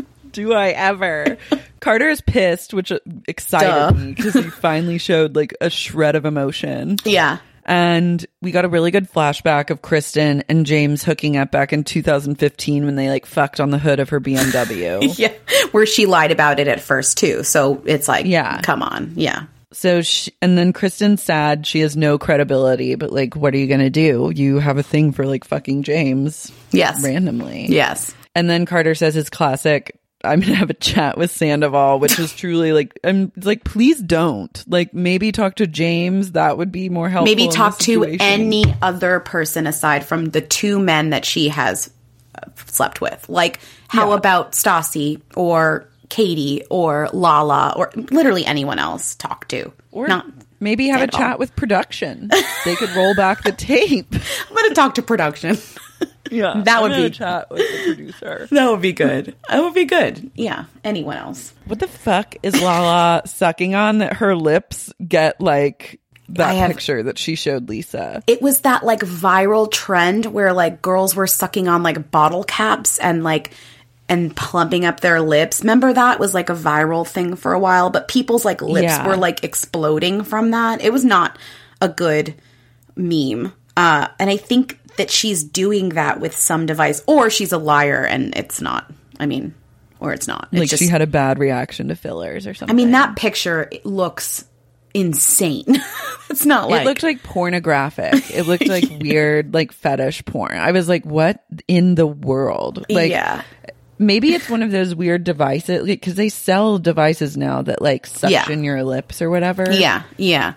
Do I ever? Carter is pissed, which excited Duh. me because he finally showed like a shred of emotion. Yeah. And we got a really good flashback of Kristen and James hooking up back in two thousand fifteen when they like fucked on the hood of her B M W. Yeah. Where she lied about it at first too. So it's like, Yeah. come on. Yeah. So, she, and then Kristen's sad. She has no credibility, but like, what are you going to do? You have a thing for like fucking James. Yes. Randomly. Yes. And then Carter says his classic, I'm going to have a chat with Sandoval, which is truly like, I'm it's like, please don't. Like, maybe talk to James. That would be more helpful. Maybe in talk this to situation. any other person aside from the two men that she has uh, slept with. Like, how Yeah. about Stassi or Katie or Lala or literally anyone else talk to? Or Not maybe have a Sandoval. chat with production. They could roll back the tape. I'm going to talk to production. Yeah. That would I'm gonna be- chat with the producer. That would be good. That would be good. Yeah. Anyone else? What the fuck is Lala sucking on that her lips get like that I have- picture that she showed Lisa? It was that like viral trend where like girls were sucking on like bottle caps and like and plumping up their lips. Remember that was like a viral thing for a while, but people's like lips Yeah. were like exploding from that. It was not a good meme. Uh, and I think that she's doing that with some device, or she's a liar and it's not. I mean, or it's not. It's Like just, she had a bad reaction to fillers or something. I mean, that picture it looks insane. It's not like it looked like pornographic. It looked like weird, like fetish porn. I was like, what in the world? Like, yeah. maybe it's one of those weird devices because they sell devices now that like suction your lips or whatever. Yeah, yeah.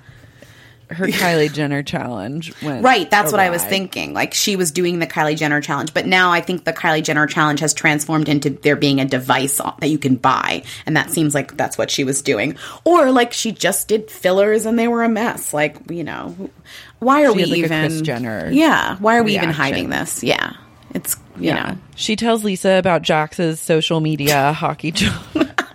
Her Kylie Jenner challenge went Right, that's what I was awry. thinking. Like, she was doing the Kylie Jenner challenge, but now I think the Kylie Jenner challenge has transformed into there being a device that you can buy, and that seems like that's what she was doing. Or, like, she just did fillers and they were a mess. Like, you know, why are She we had, like, a even... Kris Jenner Yeah, why are we even reaction. hiding this? Yeah, it's, you Yeah. know. She tells Lisa about Jax's social media hockey job.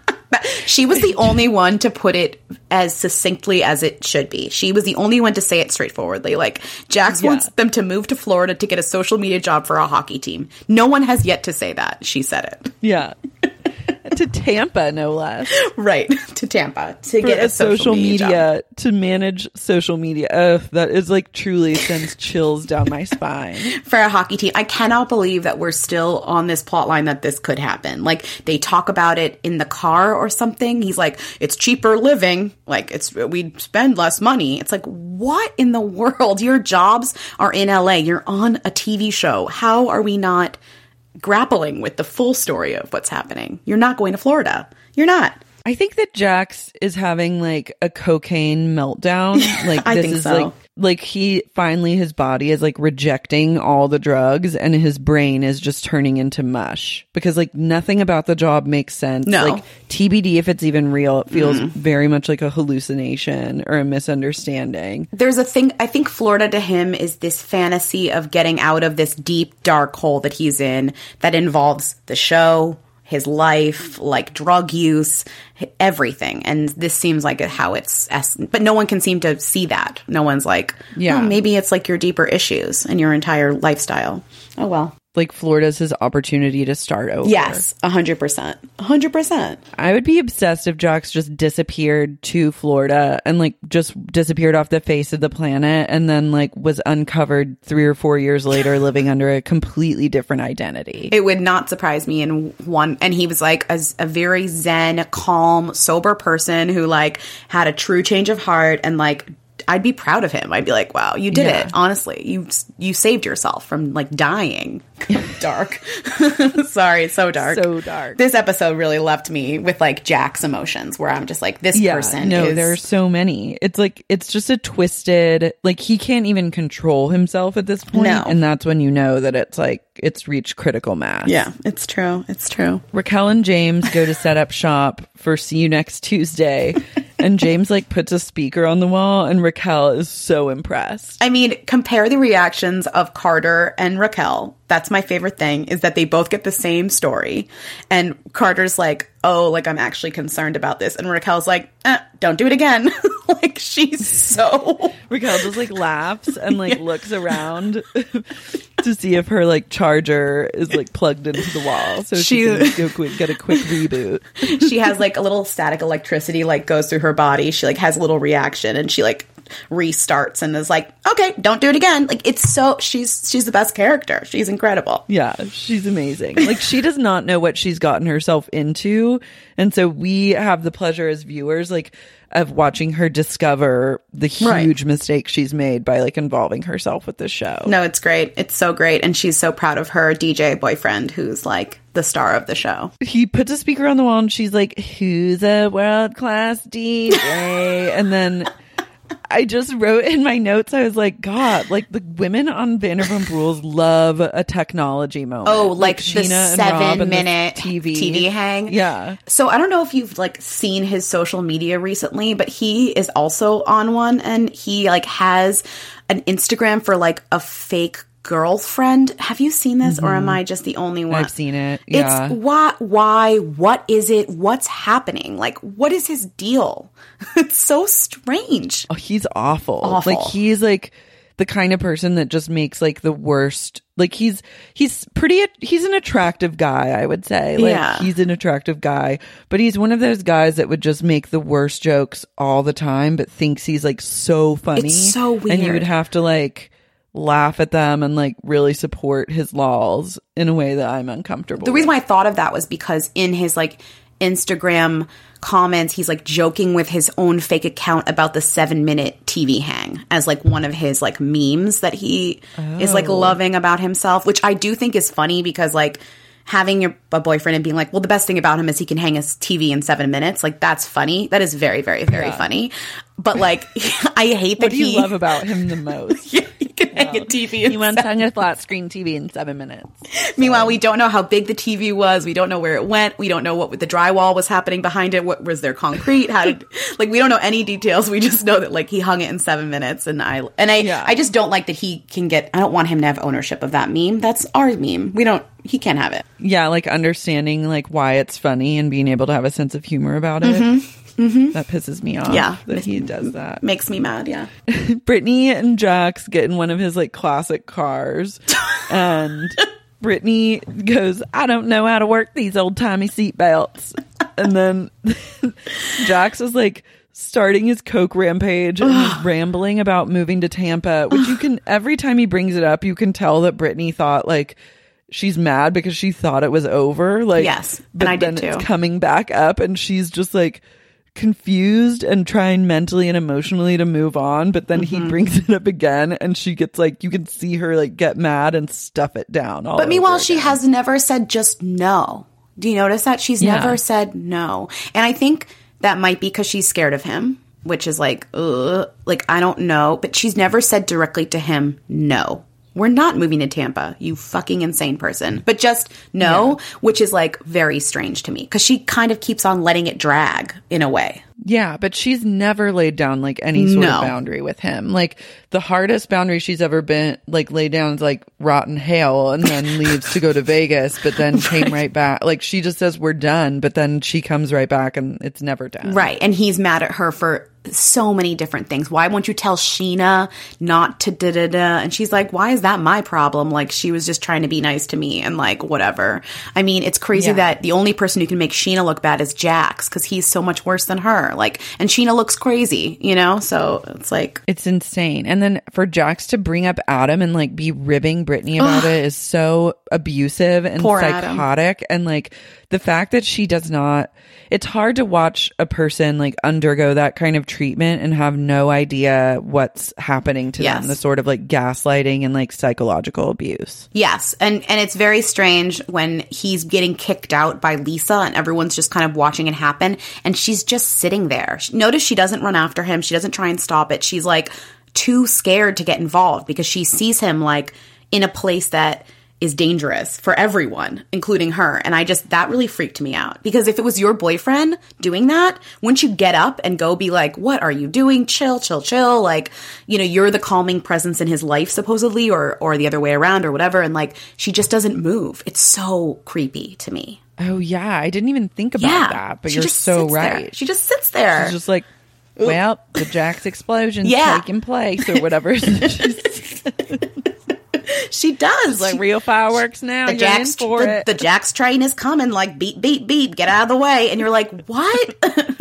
She was the only one to put it as succinctly as it should be. She was the only one to say it straightforwardly. Like, Jax Yeah. wants them to move to Florida to get a social media job for a hockey team. No one has yet to say that. She said it. Yeah. to Tampa, no less. Right, to Tampa to For get a, a social, social media, media to manage social media. Oh, that is like truly sends chills down my spine. For a hockey team. I cannot believe that we're still on this plot line that this could happen. Like, they talk about it in the car or something. He's like, it's cheaper living. Like, it's we spend less money. It's like, what in the world? Your jobs are in L A. You're on a T V show. How are we not grappling with the full story of what's happening? You're not going to Florida. You're not. I think that Jax is having like a cocaine meltdown. Like I this think is so. like like he finally his body is like rejecting all the drugs and his brain is just turning into mush because like nothing about the job makes sense. No. Like T B D if it's even real, it feels Mm. very much like a hallucination or a misunderstanding. There's a thing, I think Florida to him is this fantasy of getting out of this deep, dark hole that he's in that involves the show, his life, like drug use, everything. And this seems like how it's, but no one can seem to see that. No one's like, Yeah. oh, maybe it's like your deeper issues and your entire lifestyle. Oh, well. Like Florida's his opportunity to start over. Yes, one hundred percent. one hundred percent. I would be obsessed if Jax just disappeared to Florida and like just disappeared off the face of the planet and then like was uncovered three or four years later living under a completely different identity. It would not surprise me in one. And he was like a, a very zen, calm, sober person who like had a true change of heart and like I'd be proud of him. I'd be like, wow, you did Yeah. it. Honestly, you you saved yourself from like dying. Dark. Sorry, it's so dark. So dark. This episode really left me with like Jack's emotions where I'm just like, this Yeah, person no, is... there are so many. It's like, it's just a twisted, like he can't even control himself at this point. No. And that's when you know that it's like, it's reached critical mass. Yeah, it's true. It's true. Raquel and James go to set up shop for See You Next Tuesday. And James like puts a speaker on the wall and Raquel is so impressed. I mean, compare the reactions of Carter and Raquel. That's my favorite thing is that they both get the same story. And Carter's like, oh, like I'm actually concerned about this. And Raquel's like, eh, don't do it again. Like she's so... Raquel just like laughs and like looks around to see if her like charger is like plugged into the wall. So she, she can go quick, get a quick reboot. She has like a little static electricity like goes through her body. She like has a little reaction and she like restarts and is like, okay, don't do it again. Like it's so she's she's the best character. She's incredible. Yeah, she's amazing. Like she does not know what she's gotten herself into. And so we have the pleasure as viewers like of watching her discover the huge Right. mistake she's made by like involving herself with this show. No, it's great. It's so great. And she's so proud of her D J boyfriend who's like the star of the show. He puts a speaker on the wall and she's like, who's a world-class D J? And then I just wrote in my notes, I was like, God, like the women on Vanderpump Rules love a technology moment. Oh, like, the Sheena and Rob seven and the minute T V. T V hang. Yeah. So I don't know if you've like seen his social media recently, but he is also on one and he like has an Instagram for like a fake girlfriend. Have you seen this, or am I just the only one? I've seen it. Yeah. It's why, why, what is it? What's happening? Like, what is his deal? It's so strange. Oh, he's awful. Awful. Like he's like the kind of person that just makes like the worst. Like he's he's pretty. He's an attractive guy, I would say. Like Yeah. he's an attractive guy, but he's one of those guys that would just make the worst jokes all the time, but thinks he's like so funny. It's so and you weird. would have to like laugh at them and like really support his lols in a way that I'm uncomfortable. The reason why I thought of that was because in his like Instagram comments, he's like joking with his own fake account about the seven minute T V hang as like one of his like memes that he is like Oh. loving about himself, which I do think is funny because like having your a boyfriend and being like, well, the best thing about him is he can hang his T V in seven minutes. Like that's funny. That is very, very, very Yeah. funny. But like, I hate that What do you he love about him the most? yeah, he can hang a T V. In He went seven on a flat screen T V in seven minutes. Meanwhile, we don't know how big the T V was. We don't know where it went. We don't know what the drywall was happening behind it. What was there concrete? How did like we don't know any details. We just know that like he hung it in seven minutes. And I and I Yeah. I just don't like that he can get. I don't want him to have ownership of that meme. That's our meme. We don't. He can't have it. Yeah, like understanding like why it's funny and being able to have a sense of humor about it. Mm-hmm. That pisses me off. Yeah. that he does that. Makes me mad. Yeah. Brittany and Jax get in one of his like classic cars, and Brittany goes, I don't know how to work these old-timey seatbelts. And then Jax is like starting his coke rampage and he's rambling about moving to Tampa, which you can, every time he brings it up, you can tell that Brittany thought like she's mad because she thought it was over. Like, yes, but and I then did too. It's coming back up and she's just like confused and trying mentally and emotionally to move on, but then mm-hmm. he brings it up again and she gets like, you can see her like get mad and stuff it down all but meanwhile over she again. Has never said just no. Do you notice that? She's yeah. never said no. And I think that might be because she's scared of him, which is like, ugh, like I don't know, but she's never said directly to him no. We're not moving to Tampa, you fucking insane person. But just no, yeah. which is like very strange to me because she kind of keeps on letting it drag in a way. Yeah, but she's never laid down like any sort no. of boundary with him. Like the hardest boundary she's ever been like laid down is like rotten hail and then leaves to go to Vegas, but then came right. right back. Like she just says we're done, but then she comes right back and it's never done. Right. And he's mad at her for so many different things. Why won't you tell Sheena not to da da da? And she's like, why is that my problem? Like she was just trying to be nice to me and like whatever. I mean, it's crazy yeah. that the only person who can make Sheena look bad is Jax because he's so much worse than her. Like, and Sheena looks crazy, you know? So it's like, it's insane. And then for Jax to bring up Adam and like be ribbing Brittany about it is so abusive and Poor psychotic. Adam. And like the fact that she does not, it's hard to watch a person like undergo that kind of treatment and have no idea what's happening to yes. them, the sort of like gaslighting and like psychological abuse. Yes. And and it's very strange when he's getting kicked out by Lisa and everyone's just kind of watching it happen and she's just sitting there. Notice she doesn't run after him. She doesn't try and stop it. She's like too scared to get involved because she sees him like in a place that is dangerous for everyone, including her. And I just, that really freaked me out. Because if it was your boyfriend doing that, wouldn't you get up and go be like, what are you doing? Chill, chill, chill. Like, you know, you're the calming presence in his life, supposedly, or or the other way around or whatever. And like, she just doesn't move. It's so creepy to me. Oh, yeah. I didn't even think about yeah, that, but you're so right. There. She just sits there. She's just like, well, the Jax explosion's yeah. taking place or whatever. She does. She's like, real fireworks now. The You're Jax, in for the, it. the Jax train is coming. Like, beep, beep, beep. Get out of the way. And you're like, what?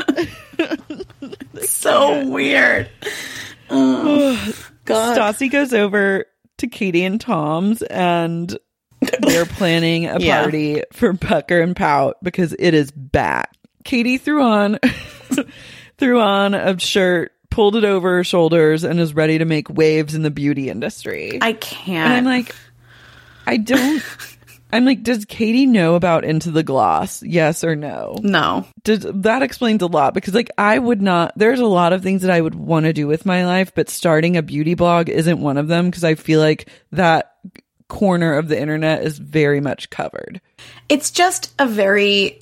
So weird. Oh, God. Stassi goes over to Katie and Tom's and they're planning a yeah. party for Pucker and Pout because it is back. Katie threw on threw on a shirt, pulled it over her shoulders, and is ready to make waves in the beauty industry. I can't. And I'm like, I don't. I'm like, does Katie know about Into the Gloss? Yes or no? No. Does, that explains a lot because, like, I would not. There's a lot of things that I would want to do with my life, but starting a beauty blog isn't one of them because I feel like that corner of the internet is very much covered. It's just a very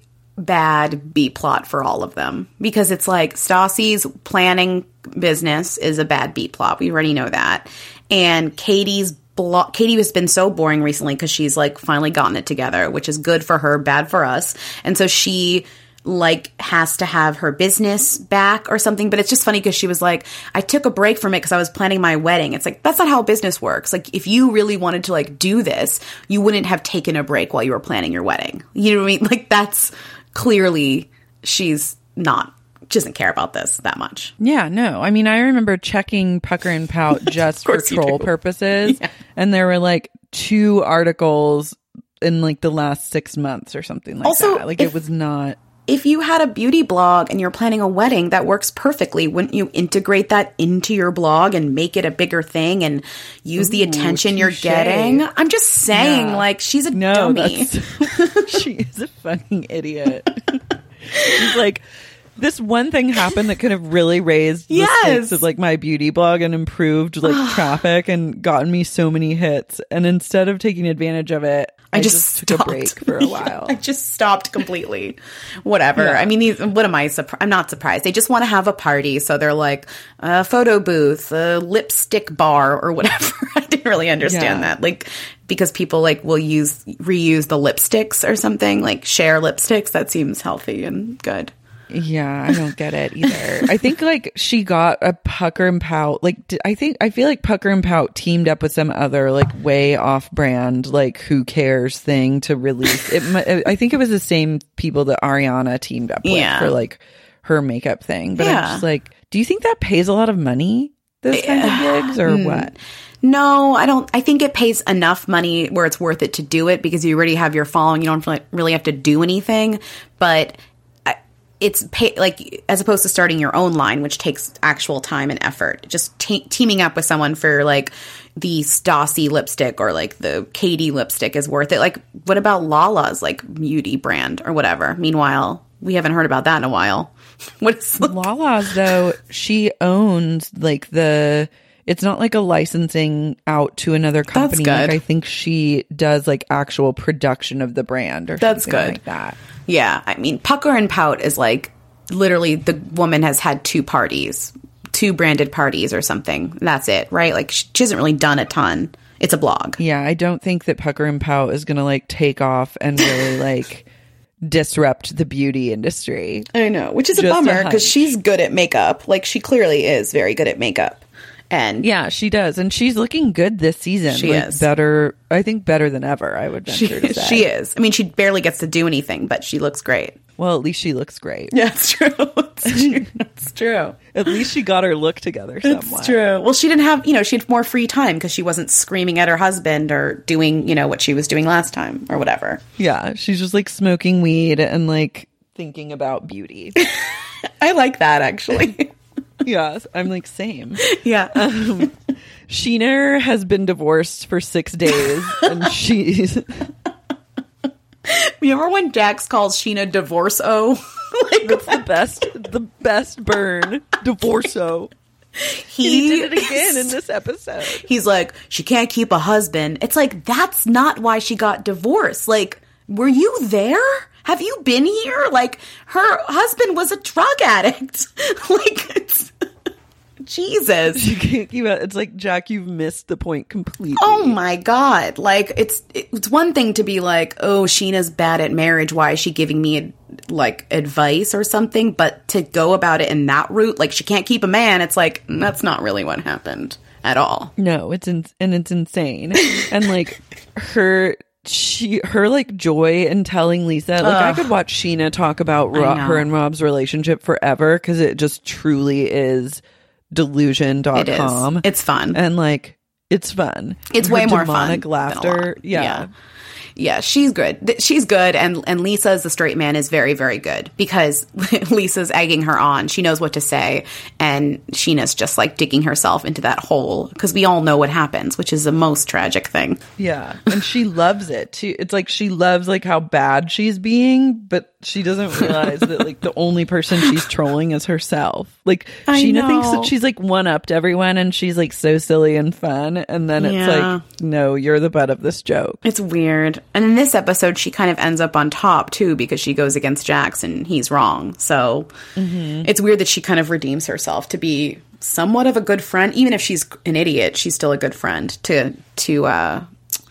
bad B plot for all of them because it's like Stassi's planning business is a bad B plot. We already know that. And Katie's blo- Katie has been so boring recently because she's like finally gotten it together, which is good for her, bad for us. And so she like has to have her business back or something. But it's just funny because she was like, I took a break from it because I was planning my wedding. It's like, that's not how business works. Like, if you really wanted to like do this, you wouldn't have taken a break while you were planning your wedding. You know what I mean? Like, that's clearly she's not, she doesn't care about this that much. Yeah, no. I mean, I remember checking Pucker and Pout just for troll purposes. Yeah. And there were like two articles in like the last six months or something like also, that. Like if, it was not. If you had a beauty blog and you're planning a wedding, that works perfectly. Wouldn't you integrate that into your blog and make it a bigger thing and use Ooh, the attention you're getting? I'm just saying, yeah. like, she's a no, dummy. She is a fucking idiot. She's like, this one thing happened that could have really raised the yes. stakes of like my beauty blog and improved like traffic and gotten me so many hits. And instead of taking advantage of it, I, I just, just took a break for a while. I just stopped completely. Whatever. Yeah. I mean, these, what am I surprised? I'm not surprised. They just want to have a party. So they're like a photo booth, a lipstick bar or whatever. I didn't really understand yeah. that. Like, because people like will use, reuse the lipsticks or something, like share lipsticks. That seems healthy and good. Yeah, I don't get it either. I think like she got a Pucker and Pout. Like d- I think I feel like Pucker and Pout teamed up with some other like way off brand like who cares thing to release it. mi- I think it was the same people that Ariana teamed up with Yeah. for like her makeup thing. But Yeah. I'm just like, do you think that pays a lot of money? Those kinds of gigs or Mm. what? No, I don't. I think it pays enough money where it's worth it to do it because you already have your following. You don't really- really have to do anything, but I- it's pay, like as opposed to starting your own line, which takes actual time and effort. Just te- teaming up with someone for like the Stassi lipstick or like the Katie lipstick is worth it. Like, what about Lala's like beauty brand or whatever? Meanwhile, we haven't heard about that in a while. What is Lala's though? She owns like the. It's not like a licensing out to another company. good. Like I think she does like actual production of the brand or That's something good. like that. Yeah, I mean, Pucker and Pout is like literally the woman has had two parties, two branded parties or something. That's it, right? Like she hasn't really done a ton. It's a blog. Yeah, I don't think that Pucker and Pout is gonna like take off and really like disrupt the beauty industry. I know, which is a Just a bummer hunch. because she's good at makeup. Like she clearly is very good at makeup. And Yeah, she does, and she's looking good this season. She like, is. better. I think better than ever. I would venture she, to say she is. I mean, she barely gets to do anything, but she looks great. Well, at least she looks great. Yeah, it's true. It's true. It's true. At least she got her look together somewhat. It's true. Well, she didn't have, you know, she had more free time because she wasn't screaming at her husband or doing, you know, what she was doing last time or whatever. Yeah, she's just like smoking weed and like thinking about beauty. I like that actually. Yeah, I'm like, same. Yeah. Um, Sheena has been divorced for six days and she's Remember when Jax calls Sheena divorce-o? Like, that's the best the best burn. Divorce-o. he, And he did it again in this episode. He's like, she can't keep a husband. It's like, that's not why she got divorced. Like, were you there? Have you been here? Like, her husband was a drug addict. Like, it's, Jesus. You can't keep it. It's like, Jack, you've missed the point completely. Oh my God. Like, it's it's one thing to be like, oh, Sheena's bad at marriage. Why is she giving me, like, advice or something? But to go about it in that route, like, she can't keep a man, it's like, that's not really what happened at all. No, it's in- and it's insane. And like her she her like joy in telling Lisa, like I Ugh. could watch Sheena talk about Ro- I know. her and Rob's relationship forever because it just truly is delusion dot com. It is. It's fun. And like it's fun. It's Her way more fun demonic than a laughter. lot. Yeah. Yeah. Yeah, she's good. Th- She's good, and and Lisa as the straight man is very, very good because Lisa's egging her on. She knows what to say, and Sheena's just like digging herself into that hole because we all know what happens, which is the most tragic thing. Yeah. And she loves it too. It's like she loves like how bad she's being, but she doesn't realize that like the only person she's trolling is herself. Like I Sheena thinks know. that she's like one upped everyone and she's like so silly and fun. And then it's Yeah. like, no, you're the butt of this joke. It's weird. And in this episode, she kind of ends up on top too because she goes against Jax and he's wrong. So it's weird that she kind of redeems herself to be somewhat of a good friend. Even if she's an idiot, she's still a good friend to to uh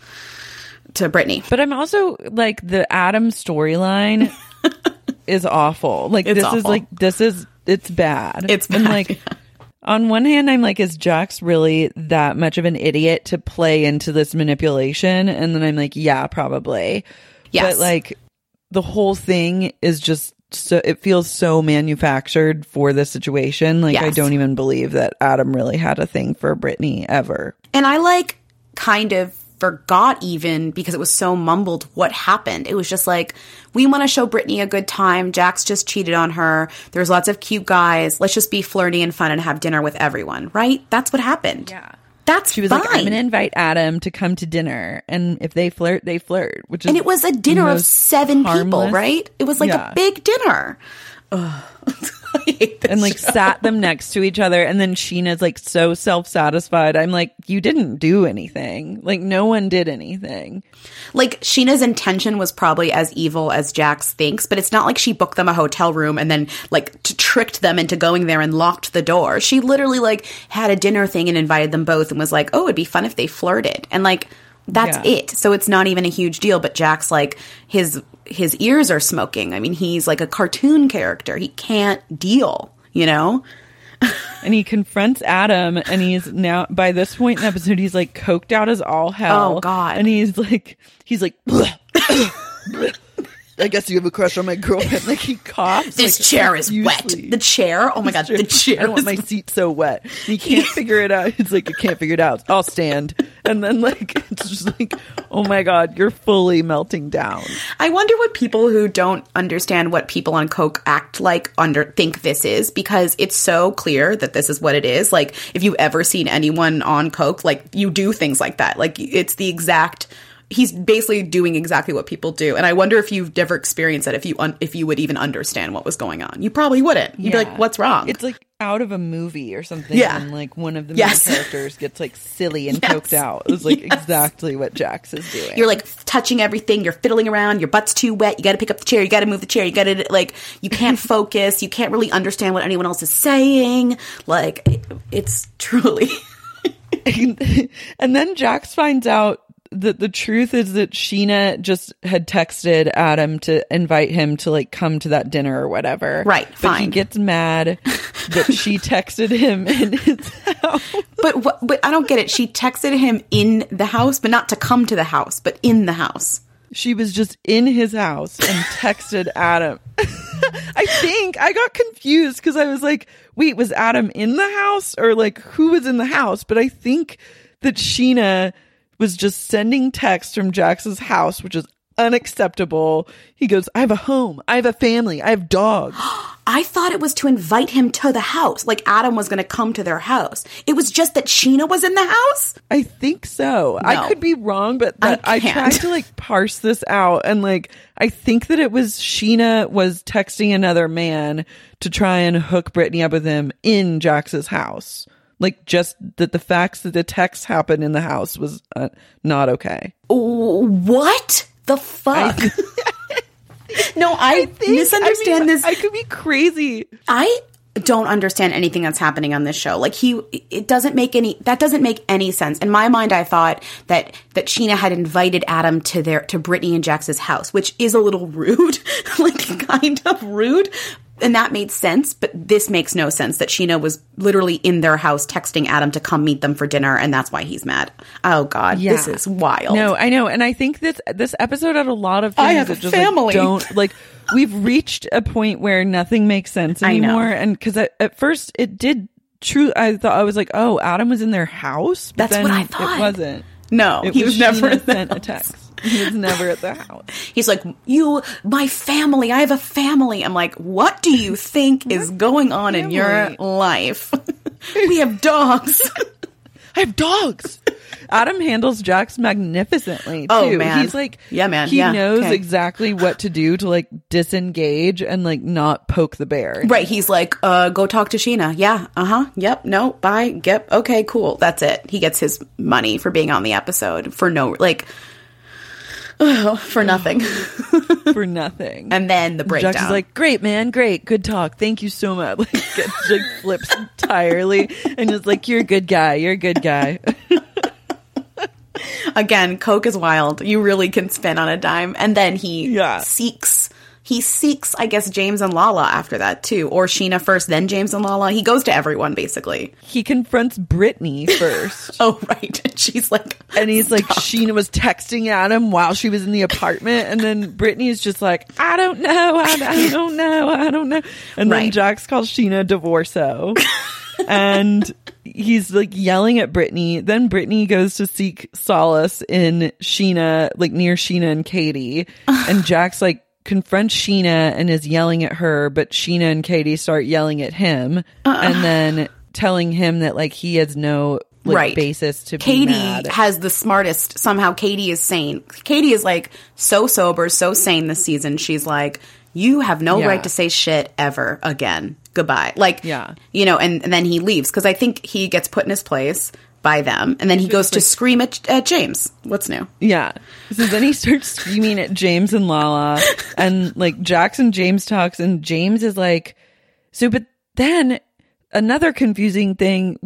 to Brittany. But I'm also like the Adam storyline is awful. Like It's this is awful. like this is it's bad. It's and bad, like yeah. on one hand, I'm like, is Jax really that much of an idiot to play into this manipulation? And then I'm like, yeah, probably. Yes. But like the whole thing is just so it feels so manufactured for the situation. Like I Yes. don't even believe that Adam really had a thing for Brittany ever. And I like kind of forgot even because it was so mumbled what happened. It was just like, we want to show Brittany a good time. Jax just cheated on her. There's lots of cute guys. Let's just be flirty and fun and have dinner with everyone, right? That's what happened. Yeah. That's She was fine. like, I'm going to invite Adam to come to dinner. And if they flirt, they flirt. Which is And it was a dinner the of most seven people, harmless- right? It was like Yeah. a big dinner. Ugh. I hate this and like show. sat them next to each other. And then Sheena's like so self-satisfied. I'm like, you didn't do anything. Like no one did anything. Like, Sheena's intention was probably as evil as Jax thinks, but it's not like she booked them a hotel room and then, like, t- tricked them into going there and locked the door. She literally, like, had a dinner thing and invited them both and was like, oh, it'd be fun if they flirted. And, like, That's Yeah. it. So it's not even a huge deal. But Jack's like, his his ears are smoking. I mean, he's like a cartoon character. He can't deal, you know? And he confronts Adam, and he's now, by this point in the episode, he's like coked out as all hell. Oh, God. And he's like, he's like, bleh, bleh. I guess you have a crush on my girlfriend. Like, he coughs. This like, chair is profusely. wet. The chair? Oh my God, the chair. I don't want my seat so wet. And he can't figure it out. He's like, I can't figure it out. I'll stand. And then, like, it's just like, oh my God, you're fully melting down. I wonder what people who don't understand what people on coke act like under think this is, because it's so clear that this is what it is. Like, if you've ever seen anyone on coke, like, you do things like that. Like, it's the exact... He's basically doing exactly what people do. And I wonder if you've never experienced that, if you un- if you would even understand what was going on. You probably wouldn't. You'd Yeah. be like, what's wrong? It's like out of a movie or something. Yeah. And like one of the Yes. main characters gets like silly and Yes. coked out. It was like Yes. exactly what Jax is doing. You're like touching everything. You're fiddling around. Your butt's too wet. You got to pick up the chair. You got to move the chair. You got to, like, you can't focus. You can't really understand what anyone else is saying. Like, it, it's truly... And then Jax finds out that the truth is that Sheena just had texted Adam to invite him to like come to that dinner or whatever. Right, but fine. he gets mad that she texted him in his house. But what, but I don't get it. She texted him in the house, but not to come to the house, but in the house. She was just in his house and texted Adam. I think I got confused because I was like, wait, was Adam in the house or like who was in the house? But I think that Sheena was just sending texts from Jax's house, which is unacceptable. He goes, I have a home. I have a family. I have dogs. I thought it was to invite him to the house. Like Adam was going to come to their house. It was just that Sheena was in the house? I think so. No. I could be wrong, but that, I I, can't. tried to like parse this out. And like, I think that it was Sheena was texting another man to try and hook Brittany up with him in Jax's house. Like, just that the facts that the text happened in the house was uh, not okay. What the fuck? I, no, I, I think, misunderstand I mean, this. I could be crazy. I don't understand anything that's happening on this show. Like he, it doesn't make any, that doesn't make any sense. In my mind, I thought that, that Sheena had invited Adam to their, to Brittany and Jax's house, which is a little rude, like kind of rude. And that made sense, but this makes no sense that Sheena was literally in their house texting Adam to come meet them for dinner, and that's why he's mad. Oh, God, Yeah. this is wild. No, I know. And I think this this episode had a lot of things I have that a just family. Like, don't, like, we've reached a point where nothing makes sense I know. anymore. And because at, at first it did true, I thought, I was like, oh, Adam was in their house? But That's then what I thought. It wasn't. No, It he was, never Sheena in the sent a house. text. He was never at the house. He's like, you, my family, I have a family. I'm like, what do you think is going on in your family? life? We have dogs. I have dogs. Adam handles Jax magnificently, too. Oh, man. He's like, Yeah, man. he Yeah, knows okay. exactly what to do to like disengage and like not poke the bear. Right. He's like, uh, go talk to Sheena. Yeah. Uh huh. Yep. No. Bye. Yep. Okay. Cool. That's it. He gets his money for being on the episode for no, like, oh, for nothing. For nothing. And then the breakdown. Jax is like, great, man. Great. Good talk. Thank you so much. Like, gets, like flips entirely and is like, you're a good guy. You're a good guy. Again, Coke is wild. You really can spin on a dime. And then he Yeah. seeks, he seeks, I guess, James and Lala after that too. Or Sheena first, then James and Lala. He goes to everyone, basically. He confronts Brittany first. Oh, right. And she's like, And he's like, stop. Sheena was texting Adam while she was in the apartment. And then Brittany's just like, I don't know. I, I don't know. I don't know. And then Right. Jax calls Sheena divorceo. And he's like yelling at Brittany. Then Brittany goes to seek solace in Sheena, like near Sheena and Katie. And Jax like confronts Sheena and is yelling at her, but Sheena and Katie start yelling at him Uh-uh. and then telling him that like he has no like Right. basis to be Katie mad. has the smartest. Somehow Katie is sane. Katie is like so sober, so sane this season. She's like, you have no Yeah. right to say shit ever again. Goodbye. Like, Yeah. you know, and, and then he leaves because I think he gets put in his place by them. And then he goes to scream at, at James. What's new? Yeah. So then he starts screaming at James and Lala, and like Jax and James talks, and James is like, so, but then another confusing thing where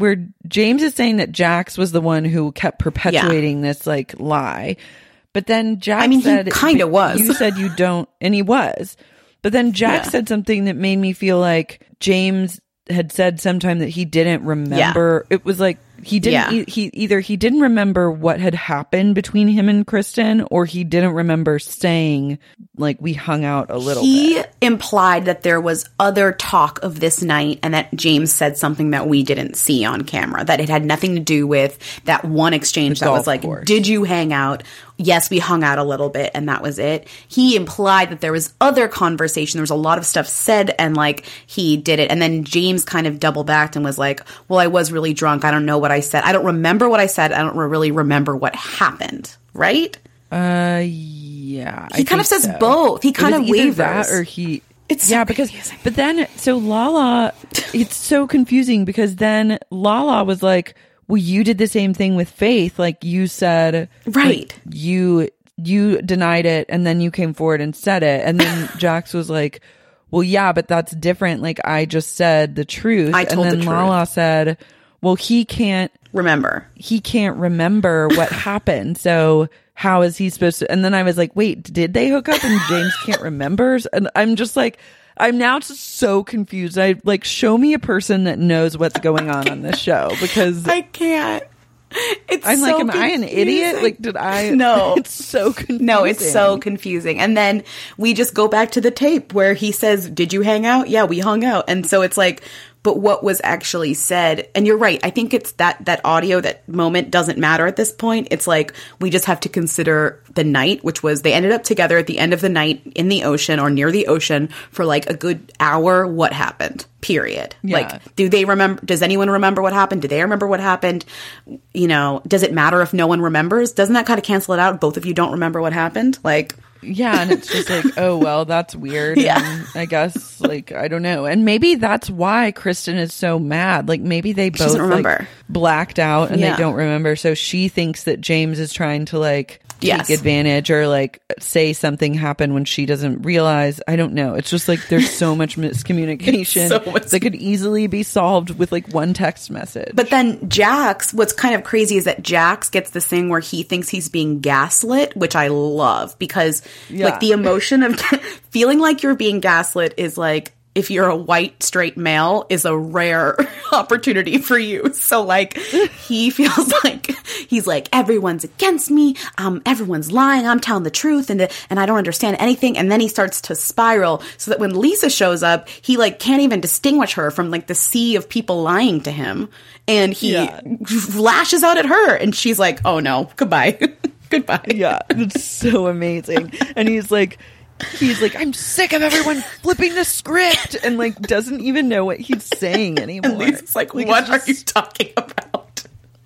James is saying that Jax was the one who kept perpetuating yeah. this like lie. But then Jax I mean, said, he kind of was. You said you don't, and he was. But then Jax yeah. said something that made me feel like James had said sometime that he didn't remember. Yeah. It was like he didn't. Yeah. E- he either he didn't remember what had happened between him and Kristen, or he didn't remember saying like we hung out a little. He bit. implied that there was other talk of this night, and that James said something that we didn't see on camera. That it had nothing to do with that one exchange the that was like, course. "Did you hang out?" Yes, we hung out a little bit, and that was it. He implied that there was other conversation. There was a lot of stuff said, and like he did it. And then James kind of double backed and was like, "Well, I was really drunk. I don't know what I said. I don't remember what I said. I don't really remember what happened." Right? Uh, yeah. He I kind of says so. both. He kind of wavers. That or he. It's yeah, so because confusing. But then so Lala, it's so confusing because then Lala was like, well, you did the same thing with Faith. Like you said, right. Like, you, you denied it and then you came forward and said it. And then Jax was like, well, yeah, but that's different. Like I just said the truth. I told and then the truth. Lala said, well, he can't remember. He can't remember what happened. So how is he supposed to? And then I was like, wait, did they hook up and James can't remember? And I'm just like, I'm now just so confused. I like show me a person that knows what's going on on this show because I can't. It's I'm so like, am confusing. I an idiot? Like, did I? No, it's so confusing. No, it's so confusing. And then we just go back to the tape where he says, "Did you hang out?" Yeah, we hung out. And so it's like, but what was actually said? And you're right. I think it's that that audio, that moment doesn't matter at this point. It's like we just have to consider the night, which was they ended up together at the end of the night in the ocean or near the ocean for like a good hour. What happened? Period. Yeah. Like, do they remember? Does anyone remember what happened? Do they remember what happened? You know, does it matter if no one remembers? Doesn't that kind of cancel it out? Both of you don't remember what happened? Like, yeah, and it's just like, oh, well, that's weird. Yeah. And I guess, like, I don't know. And maybe that's why Kristen is so mad. Like, maybe they both doesn't remember. Like, blacked out and Yeah. they don't remember. So she thinks that James is trying to, like, take Yes. advantage or, like, say something happened when she doesn't realize. I don't know. It's just, like, there's so much miscommunication So much- that could easily be solved with, like, one text message. But then Jax, what's kind of crazy is that Jax gets this thing where he thinks he's being gaslit, which I love because Yeah. like the emotion of feeling like you're being gaslit is like, if you're a white straight male, is a rare opportunity for you. So like he feels like he's like, everyone's against me. Um, everyone's lying. I'm telling the truth and, and I don't understand anything. And then he starts to spiral so that when Lisa shows up, he like can't even distinguish her from like the sea of people lying to him. And he Yeah. lashes out at her and she's like, oh no, goodbye. Goodbye. Yeah, it's so amazing. And he's like, he's like, I'm sick of everyone flipping the script, and like doesn't even know what he's saying anymore. And Lisa's like, Like, what it's are just- you talking about?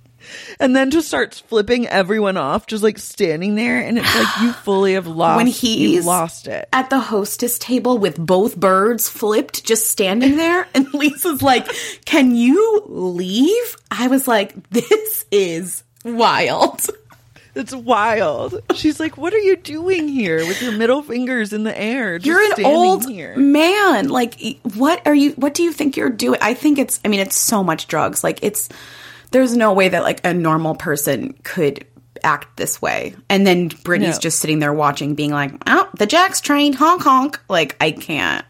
And then just starts flipping everyone off, just like standing there, and it's like you fully have lost. When you he's lost it at the hostess table with both birds flipped, just standing there, and Lisa's like, "Can you leave?" I was like, "This is wild." It's wild. She's like, what are you doing here with your middle fingers in the air? Just You're an standing old here. man. Like, what are you? What do you think you're doing? I think it's. I mean, it's so much drugs. Like, it's. There's no way that like a normal person could act this way. And then Brittany's No. just sitting there watching, being like, "Oh, the Jax train, honk honk." Like, I can't.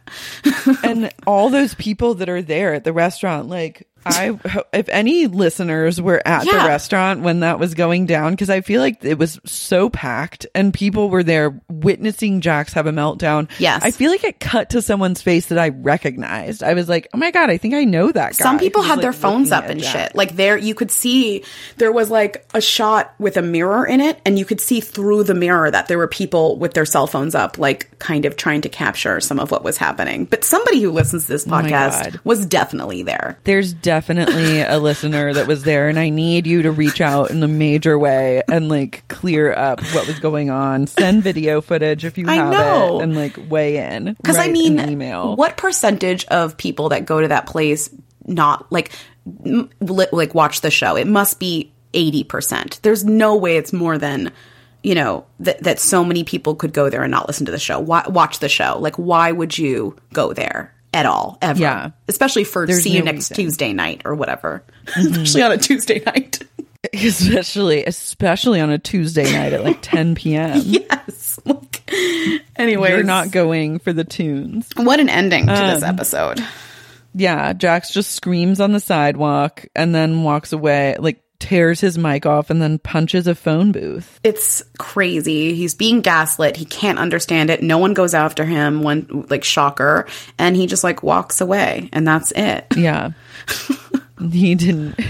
And all those people that are there at the restaurant, like, I, if any listeners were at Yeah. the restaurant when that was going down, because I feel like it was so packed and people were there witnessing Jax have a meltdown. Yes. I feel like it cut to someone's face that I recognized. I was like, oh my God, I think I know that guy. Some people who's, had like, their phones looking up at and Jax. shit. Like there, you could see there was like a shot with a mirror in it, and you could see through the mirror that there were people with their cell phones up, like kind of trying to capture some of what was happening. But somebody who listens to this my podcast God. was definitely there. There's definitely a listener that was there, and I need you to reach out in a major way and like clear up what was going on. Send video footage if you I have know. it, and like weigh in. Because I Write mean, an email. what percentage of people that go to that place not like m- li- like watch the show? It must be eighty percent. There's no way it's more than, you know, that that so many people could go there and not listen to the show. Why, watch the show. Like, why would you go there at all, ever. Yeah. Especially for There's see you no next reason. Tuesday night or whatever. Mm-hmm. Especially on a Tuesday night. Especially, especially on a Tuesday night at like ten p.m. Yes. Like, anyways. You're not going for the tunes. What an ending to Um, this episode. Yeah, Jax just screams on the sidewalk and then walks away, like tears his mic off and then punches a phone booth. It's crazy. He's being gaslit. He can't understand it. No one goes after him when, like, shocker. And he just, like, walks away. And that's it. Yeah. He didn't.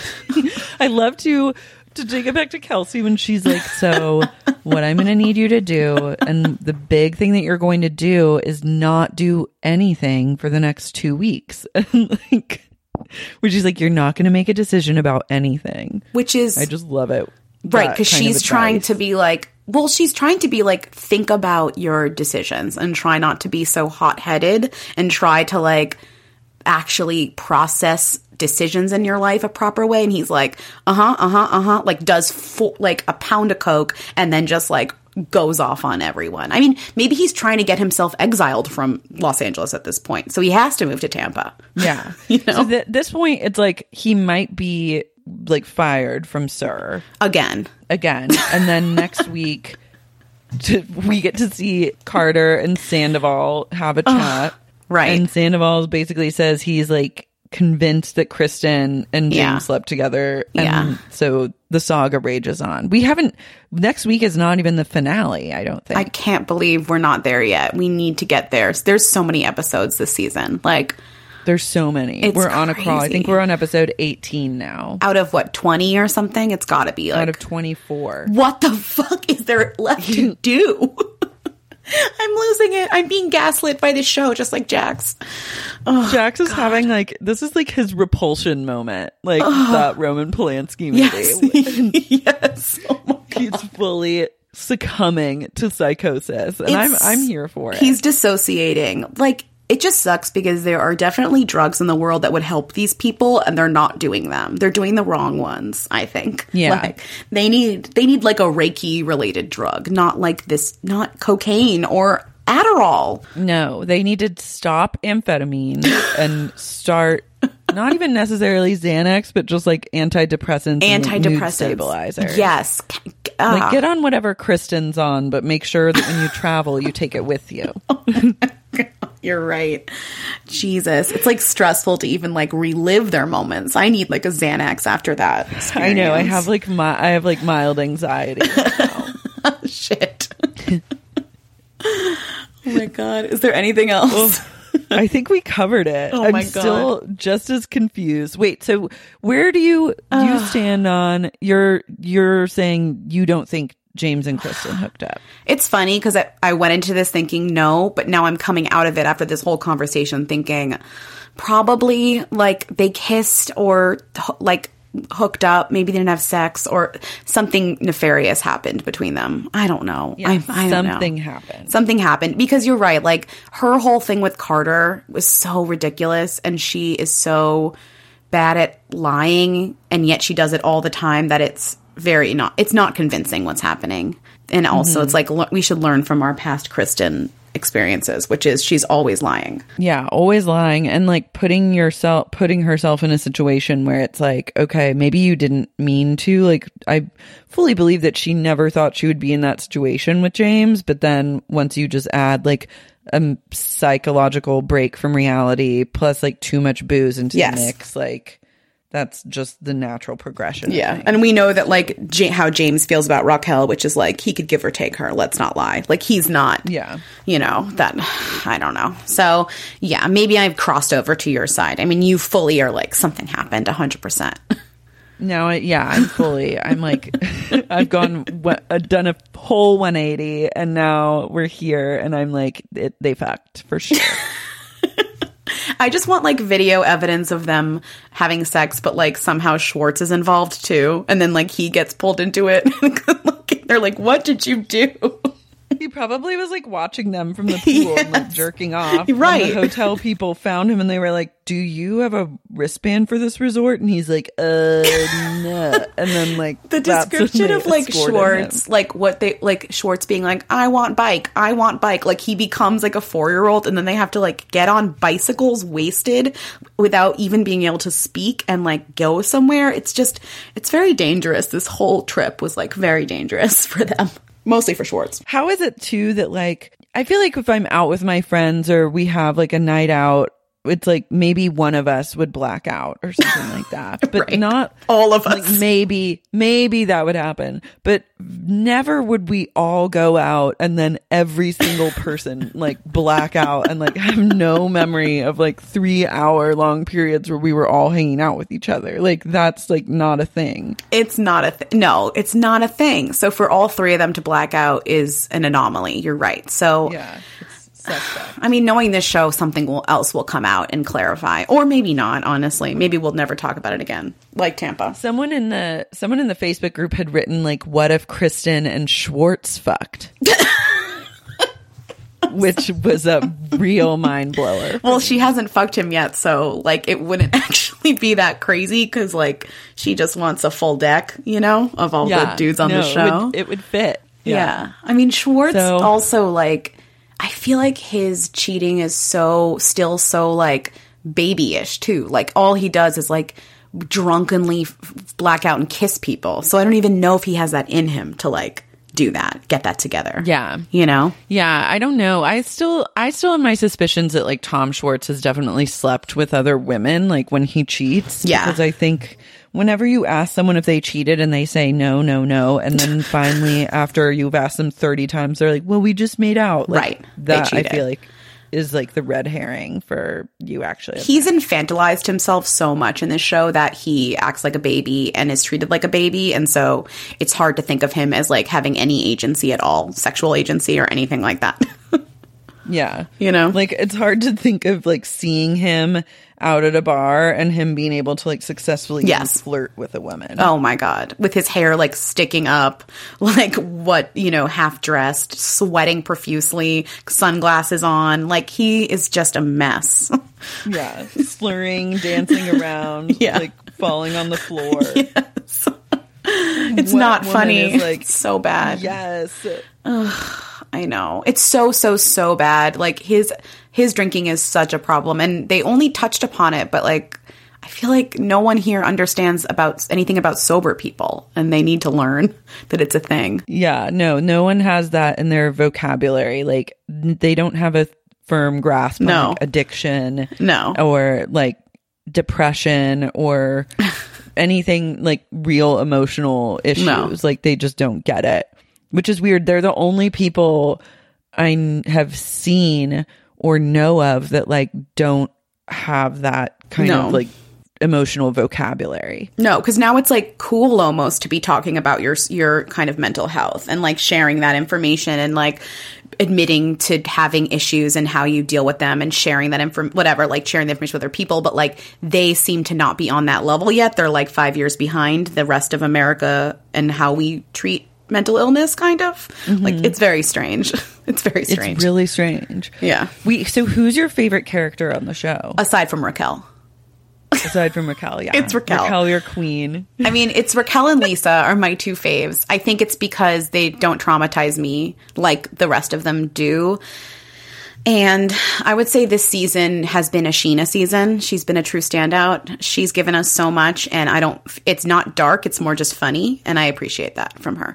I love to to take it back to Kelsey when she's like, so what I'm going to need you to do, and the big thing that you're going to do is not do anything for the next two weeks. And like, where she's like, you're not going to make a decision about anything. Which is... I just love it. Right, That because kind of she's trying advice. to be like... Well, she's trying to be like, think about your decisions and try not to be so hot-headed and try to, like, actually process decisions in your life a proper way. And he's like, uh-huh, uh-huh, uh-huh, like does fo- like a pound of coke and then just like goes off on everyone. I mean, maybe he's trying to get himself exiled from Los Angeles at this point, so he has to move to Tampa. Yeah. You know? So th- this point, it's like he might be like fired from Sir again, again, and then next week to, we get to see Carter and Sandoval have a chat. Right. And Sandoval basically says he's like convinced that Kristen and James Yeah. slept together. And Yeah. so the saga rages on. We haven't, next week is not even the finale, I don't think. I can't believe we're not there yet. We need to get there. There's so many episodes this season. Like, there's so many. It's We're on a crawl. I crazy. think we're on episode eighteen now. out of what, twenty or something? It's got to be like, Out of twenty-four. what the fuck is there left to do? I'm losing it. I'm being gaslit by this show, just like Jax. Oh, Jax is having like, this is like his repulsion moment, like that Roman Polanski movie. yes. yes. Oh my God. He's fully succumbing to psychosis, and I'm It's- I'm here for it. He's dissociating. Like, it just sucks because there are definitely drugs in the world that would help these people, and they're not doing them. They're doing the wrong ones, I think. Yeah. Like, they need they need like a Reiki related drug, not like this, not cocaine or Adderall. No, they need to stop amphetamine and start not even necessarily Xanax, but just like antidepressants, and mood Antidepressants. stabilizers. Yes. Like, Ah. get on whatever Kristen's on, but make sure that when you travel, you take it with you. You're right. Jesus. It's like stressful to even like relive their moments. I need like a Xanax after that. I know. I experience. have like my I have like mild anxiety right now. Shit. Oh my God. Is there anything else? I think we covered it. Oh I'm my God. still just as confused. Wait, so where do you you stand on you're you're saying you don't think James and Kristen hooked up? It's funny because I, I went into this thinking no, but now I'm coming out of it after this whole conversation thinking probably like they kissed or like hooked up. Maybe they didn't have sex or something nefarious happened between them. I don't know. Yeah, I, I don't know. something happened. Something happened because you're right. Like her whole thing with Carter was so ridiculous, and she is so bad at lying, and yet she does it all the time that it's very not. It's not convincing what's happening, and also Mhm. it's like le- we should learn from our past Kristen experiences, which is she's always lying. Yeah, always lying and like putting yourself putting herself in a situation where it's like, okay, maybe you didn't mean to. Like, I fully believe that she never thought she would be in that situation with James, but then once you just add like a psychological break from reality plus like too much booze into Yes. the mix, like that's just the natural progression. I Yeah, think. and we know that like J- how James feels about Raquel, which is like he could give or take her. Let's not lie. Like he's not. Yeah. You know that. I don't know. So yeah, maybe I've crossed over to your side. I mean, you fully are like something happened, a hundred percent. No, I, yeah, I'm fully. I'm like, I've gone, what, uh, done a whole one eighty, and now we're here, and I'm like, it, they fucked for sure. I just want like video evidence of them having sex, but like somehow Schwartz is involved too, and then like he gets pulled into it. They're like, "What did you do?" He probably was like watching them from the pool yes. and like jerking off. Right. And the hotel people found him and they were like, do you have a wristband for this resort? And he's like, uh, no. And then like the description of like Schwartz, him. like what they like Schwartz being like, I want bike, I want bike. Like he becomes like a four year old and then they have to like get on bicycles wasted without even being able to speak and like go somewhere. It's just, it's very dangerous. This whole trip was like very dangerous for them. Mostly for Schwartz. How is it too that like, I feel like if I'm out with my friends or we have like a night out, it's like maybe one of us would black out or something like that, but right. not all of us. Like maybe, maybe that would happen, but never would we all go out and then every single person like black out and like have no memory of like three hour long periods where we were all hanging out with each other. Like that's like not a thing. It's not a thing. No, it's not a thing. So for all three of them to black out is an anomaly. You're right. So yeah. I mean, knowing this show, something will, else will come out and clarify, or maybe not. Honestly, maybe we'll never talk about it again, like Tampa. Someone in the someone in the Facebook group had written like, "What if Kristen and Schwartz fucked?" Which was a real mind blower. Well, me. She hasn't fucked him yet, so like it wouldn't actually be that crazy because like she just wants a full deck, you know, of all yeah, the dudes on no, the show. It would, it would fit. Yeah. yeah, I mean, Schwartz so, also like. I feel like his cheating is so still so like babyish too. Like all he does is like drunkenly f- black out and kiss people. So I don't even know if he has that in him to like do that, get that together. Yeah. You know? Yeah. I don't know. I still, I still have my suspicions that like Tom Schwartz has definitely slept with other women, like when he cheats. Yeah. Because I think whenever you ask someone if they cheated and they say no, no, no, and then finally after you've asked them thirty times, they're like, well, we just made out. Like, right. That I feel like is like the red herring for you actually. He's infantilized himself so much in this show that he acts like a baby and is treated like a baby. And so it's hard to think of him as like having any agency at all, sexual agency or anything like that. Yeah. You know? Like it's hard to think of like seeing him out at a bar and him being able to like successfully yes. flirt with a woman. Oh my God. With his hair like sticking up, like what, you know, half dressed, sweating profusely, sunglasses on. Like he is just a mess. Yeah. Slurring, dancing around, yeah. like falling on the floor. Yes. It's what not funny. Like, it's so bad. Yes. Ugh. I know. It's so, so, so bad. Like his his drinking is such a problem. And they only touched upon it, but like I feel like no one here understands about anything about sober people and they need to learn that it's a thing. Yeah, no, no one has that in their vocabulary. Like they don't have a firm grasp no. on like, addiction. No. Or like depression or anything like real emotional issues. No. Like they just don't get it. Which is weird. They're the only people I n- have seen or know of that like don't have that kind no. of like emotional vocabulary. No, because now it's like cool almost to be talking about your your kind of mental health and like sharing that information and like admitting to having issues and how you deal with them and sharing that info, whatever, like sharing the information with other people. But like they seem to not be on that level yet. They're like five years behind the rest of America and how we treat mental illness, kind of. Mm-hmm. Like it's very strange. It's very strange. It's really strange. Yeah. We so who's your favorite character on the show? Aside from Raquel. Aside from Raquel, yeah. It's Raquel. Raquel, your queen. I mean, it's Raquel and Lisa are my two faves. I think it's because they don't traumatize me like the rest of them do. And I would say this season has been a Sheena season. She's been a true standout. She's given us so much, and I don't, it's not dark, it's more just funny, and I appreciate that from her.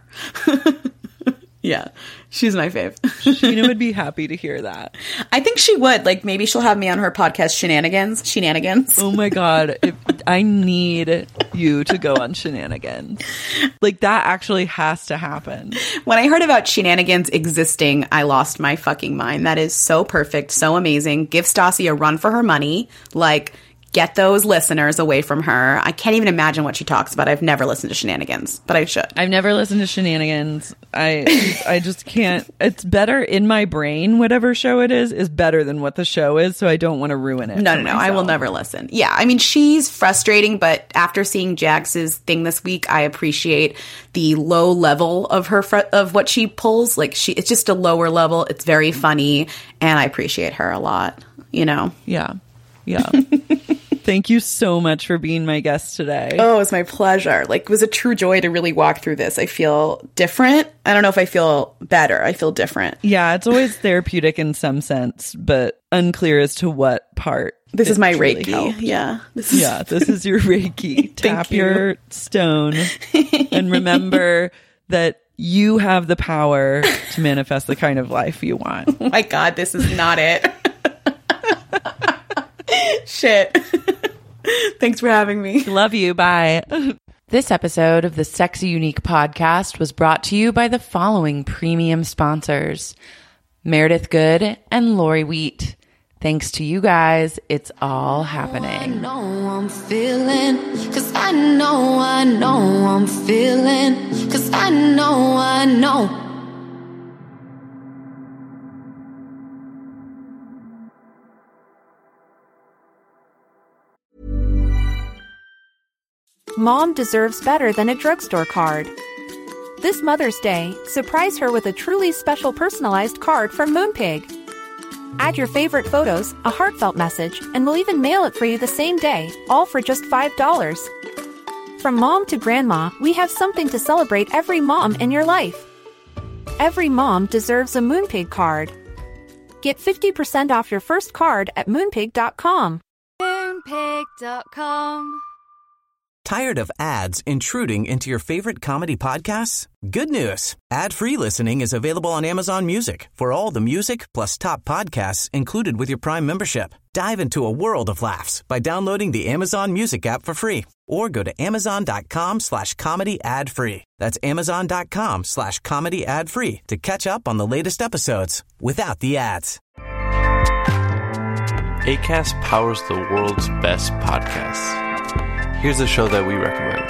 Yeah, she's my fave. Sheena would be happy to hear that. I think she would. Like, maybe she'll have me on her podcast, Shenanigans. Shenanigans. Oh my God. If, I need you to go on Shenanigans. Like, that actually has to happen. When I heard about Shenanigans existing, I lost my fucking mind. That is so perfect, so amazing. Give Stassi a run for her money. Like, get those listeners away from her. I can't even imagine what she talks about. I've never listened to Shenanigans, but I should. I've never listened to Shenanigans. I I just can't. It's better in my brain, whatever show it is, is better than what the show is, so I don't want to ruin it. No, no, no. myself. I will never listen. Yeah, I mean, she's frustrating, but after seeing Jax's thing this week, I appreciate the low level of her fr- of what she pulls. Like, she, it's just a lower level. It's very funny, and I appreciate her a lot. You know? Yeah. Yeah. Thank you so much for being my guest today. Oh, it was my pleasure. Like, it was a true joy to really walk through this. I feel different. I don't know if I feel better. I feel different. Yeah, it's always therapeutic in some sense, but unclear as to what part. This is my really Reiki. Helped. Yeah. This is- yeah, this is your Reiki. Tap you. your stone and remember that you have the power to manifest the kind of life you want. Oh my God, this is not it. Shit. Thanks for having me. Love you. Bye. This episode of the Sexy Unique podcast was brought to you by the following premium sponsors: Meredith Good and Lori Wheat. Thanks to you guys, it's all happening. I know I'm feeling, cause I know, I know I'm feeling, cause I know, I know. Mom deserves better than a drugstore card. This Mother's Day, surprise her with a truly special personalized card from Moonpig. Add your favorite photos, a heartfelt message, and we'll even mail it for you the same day, all for just five dollars. From mom to grandma, we have something to celebrate every mom in your life. Every mom deserves a Moonpig card. Get fifty percent off your first card at moonpig dot com. moonpig dot com. Tired of ads intruding into your favorite comedy podcasts? Good news. Ad-free listening is available on Amazon Music for all the music plus top podcasts included with your Prime membership. Dive into a world of laughs by downloading the Amazon Music app for free or go to amazon.com slash comedy ad free. That's amazon.com slash comedy ad free to catch up on the latest episodes without the ads. Acast powers the world's best podcasts. Here's a show that we recommend.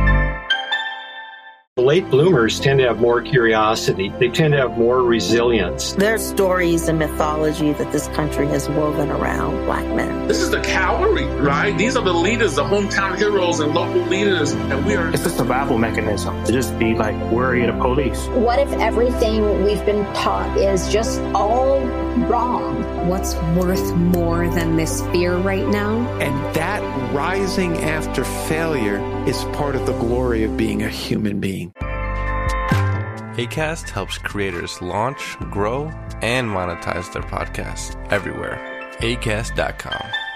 Late bloomers tend to have more curiosity. They tend to have more resilience. There's stories and mythology that this country has woven around Black men. This is the cavalry, right? These are the leaders, the hometown heroes and local leaders, and we are... It's a survival mechanism to just be like worried of police. What if everything we've been taught is just all wrong? What's worth more than this fear right now? And that rising after failure is part of the glory of being a human being. Acast helps creators launch, grow, and monetize their podcasts everywhere. acast dot com.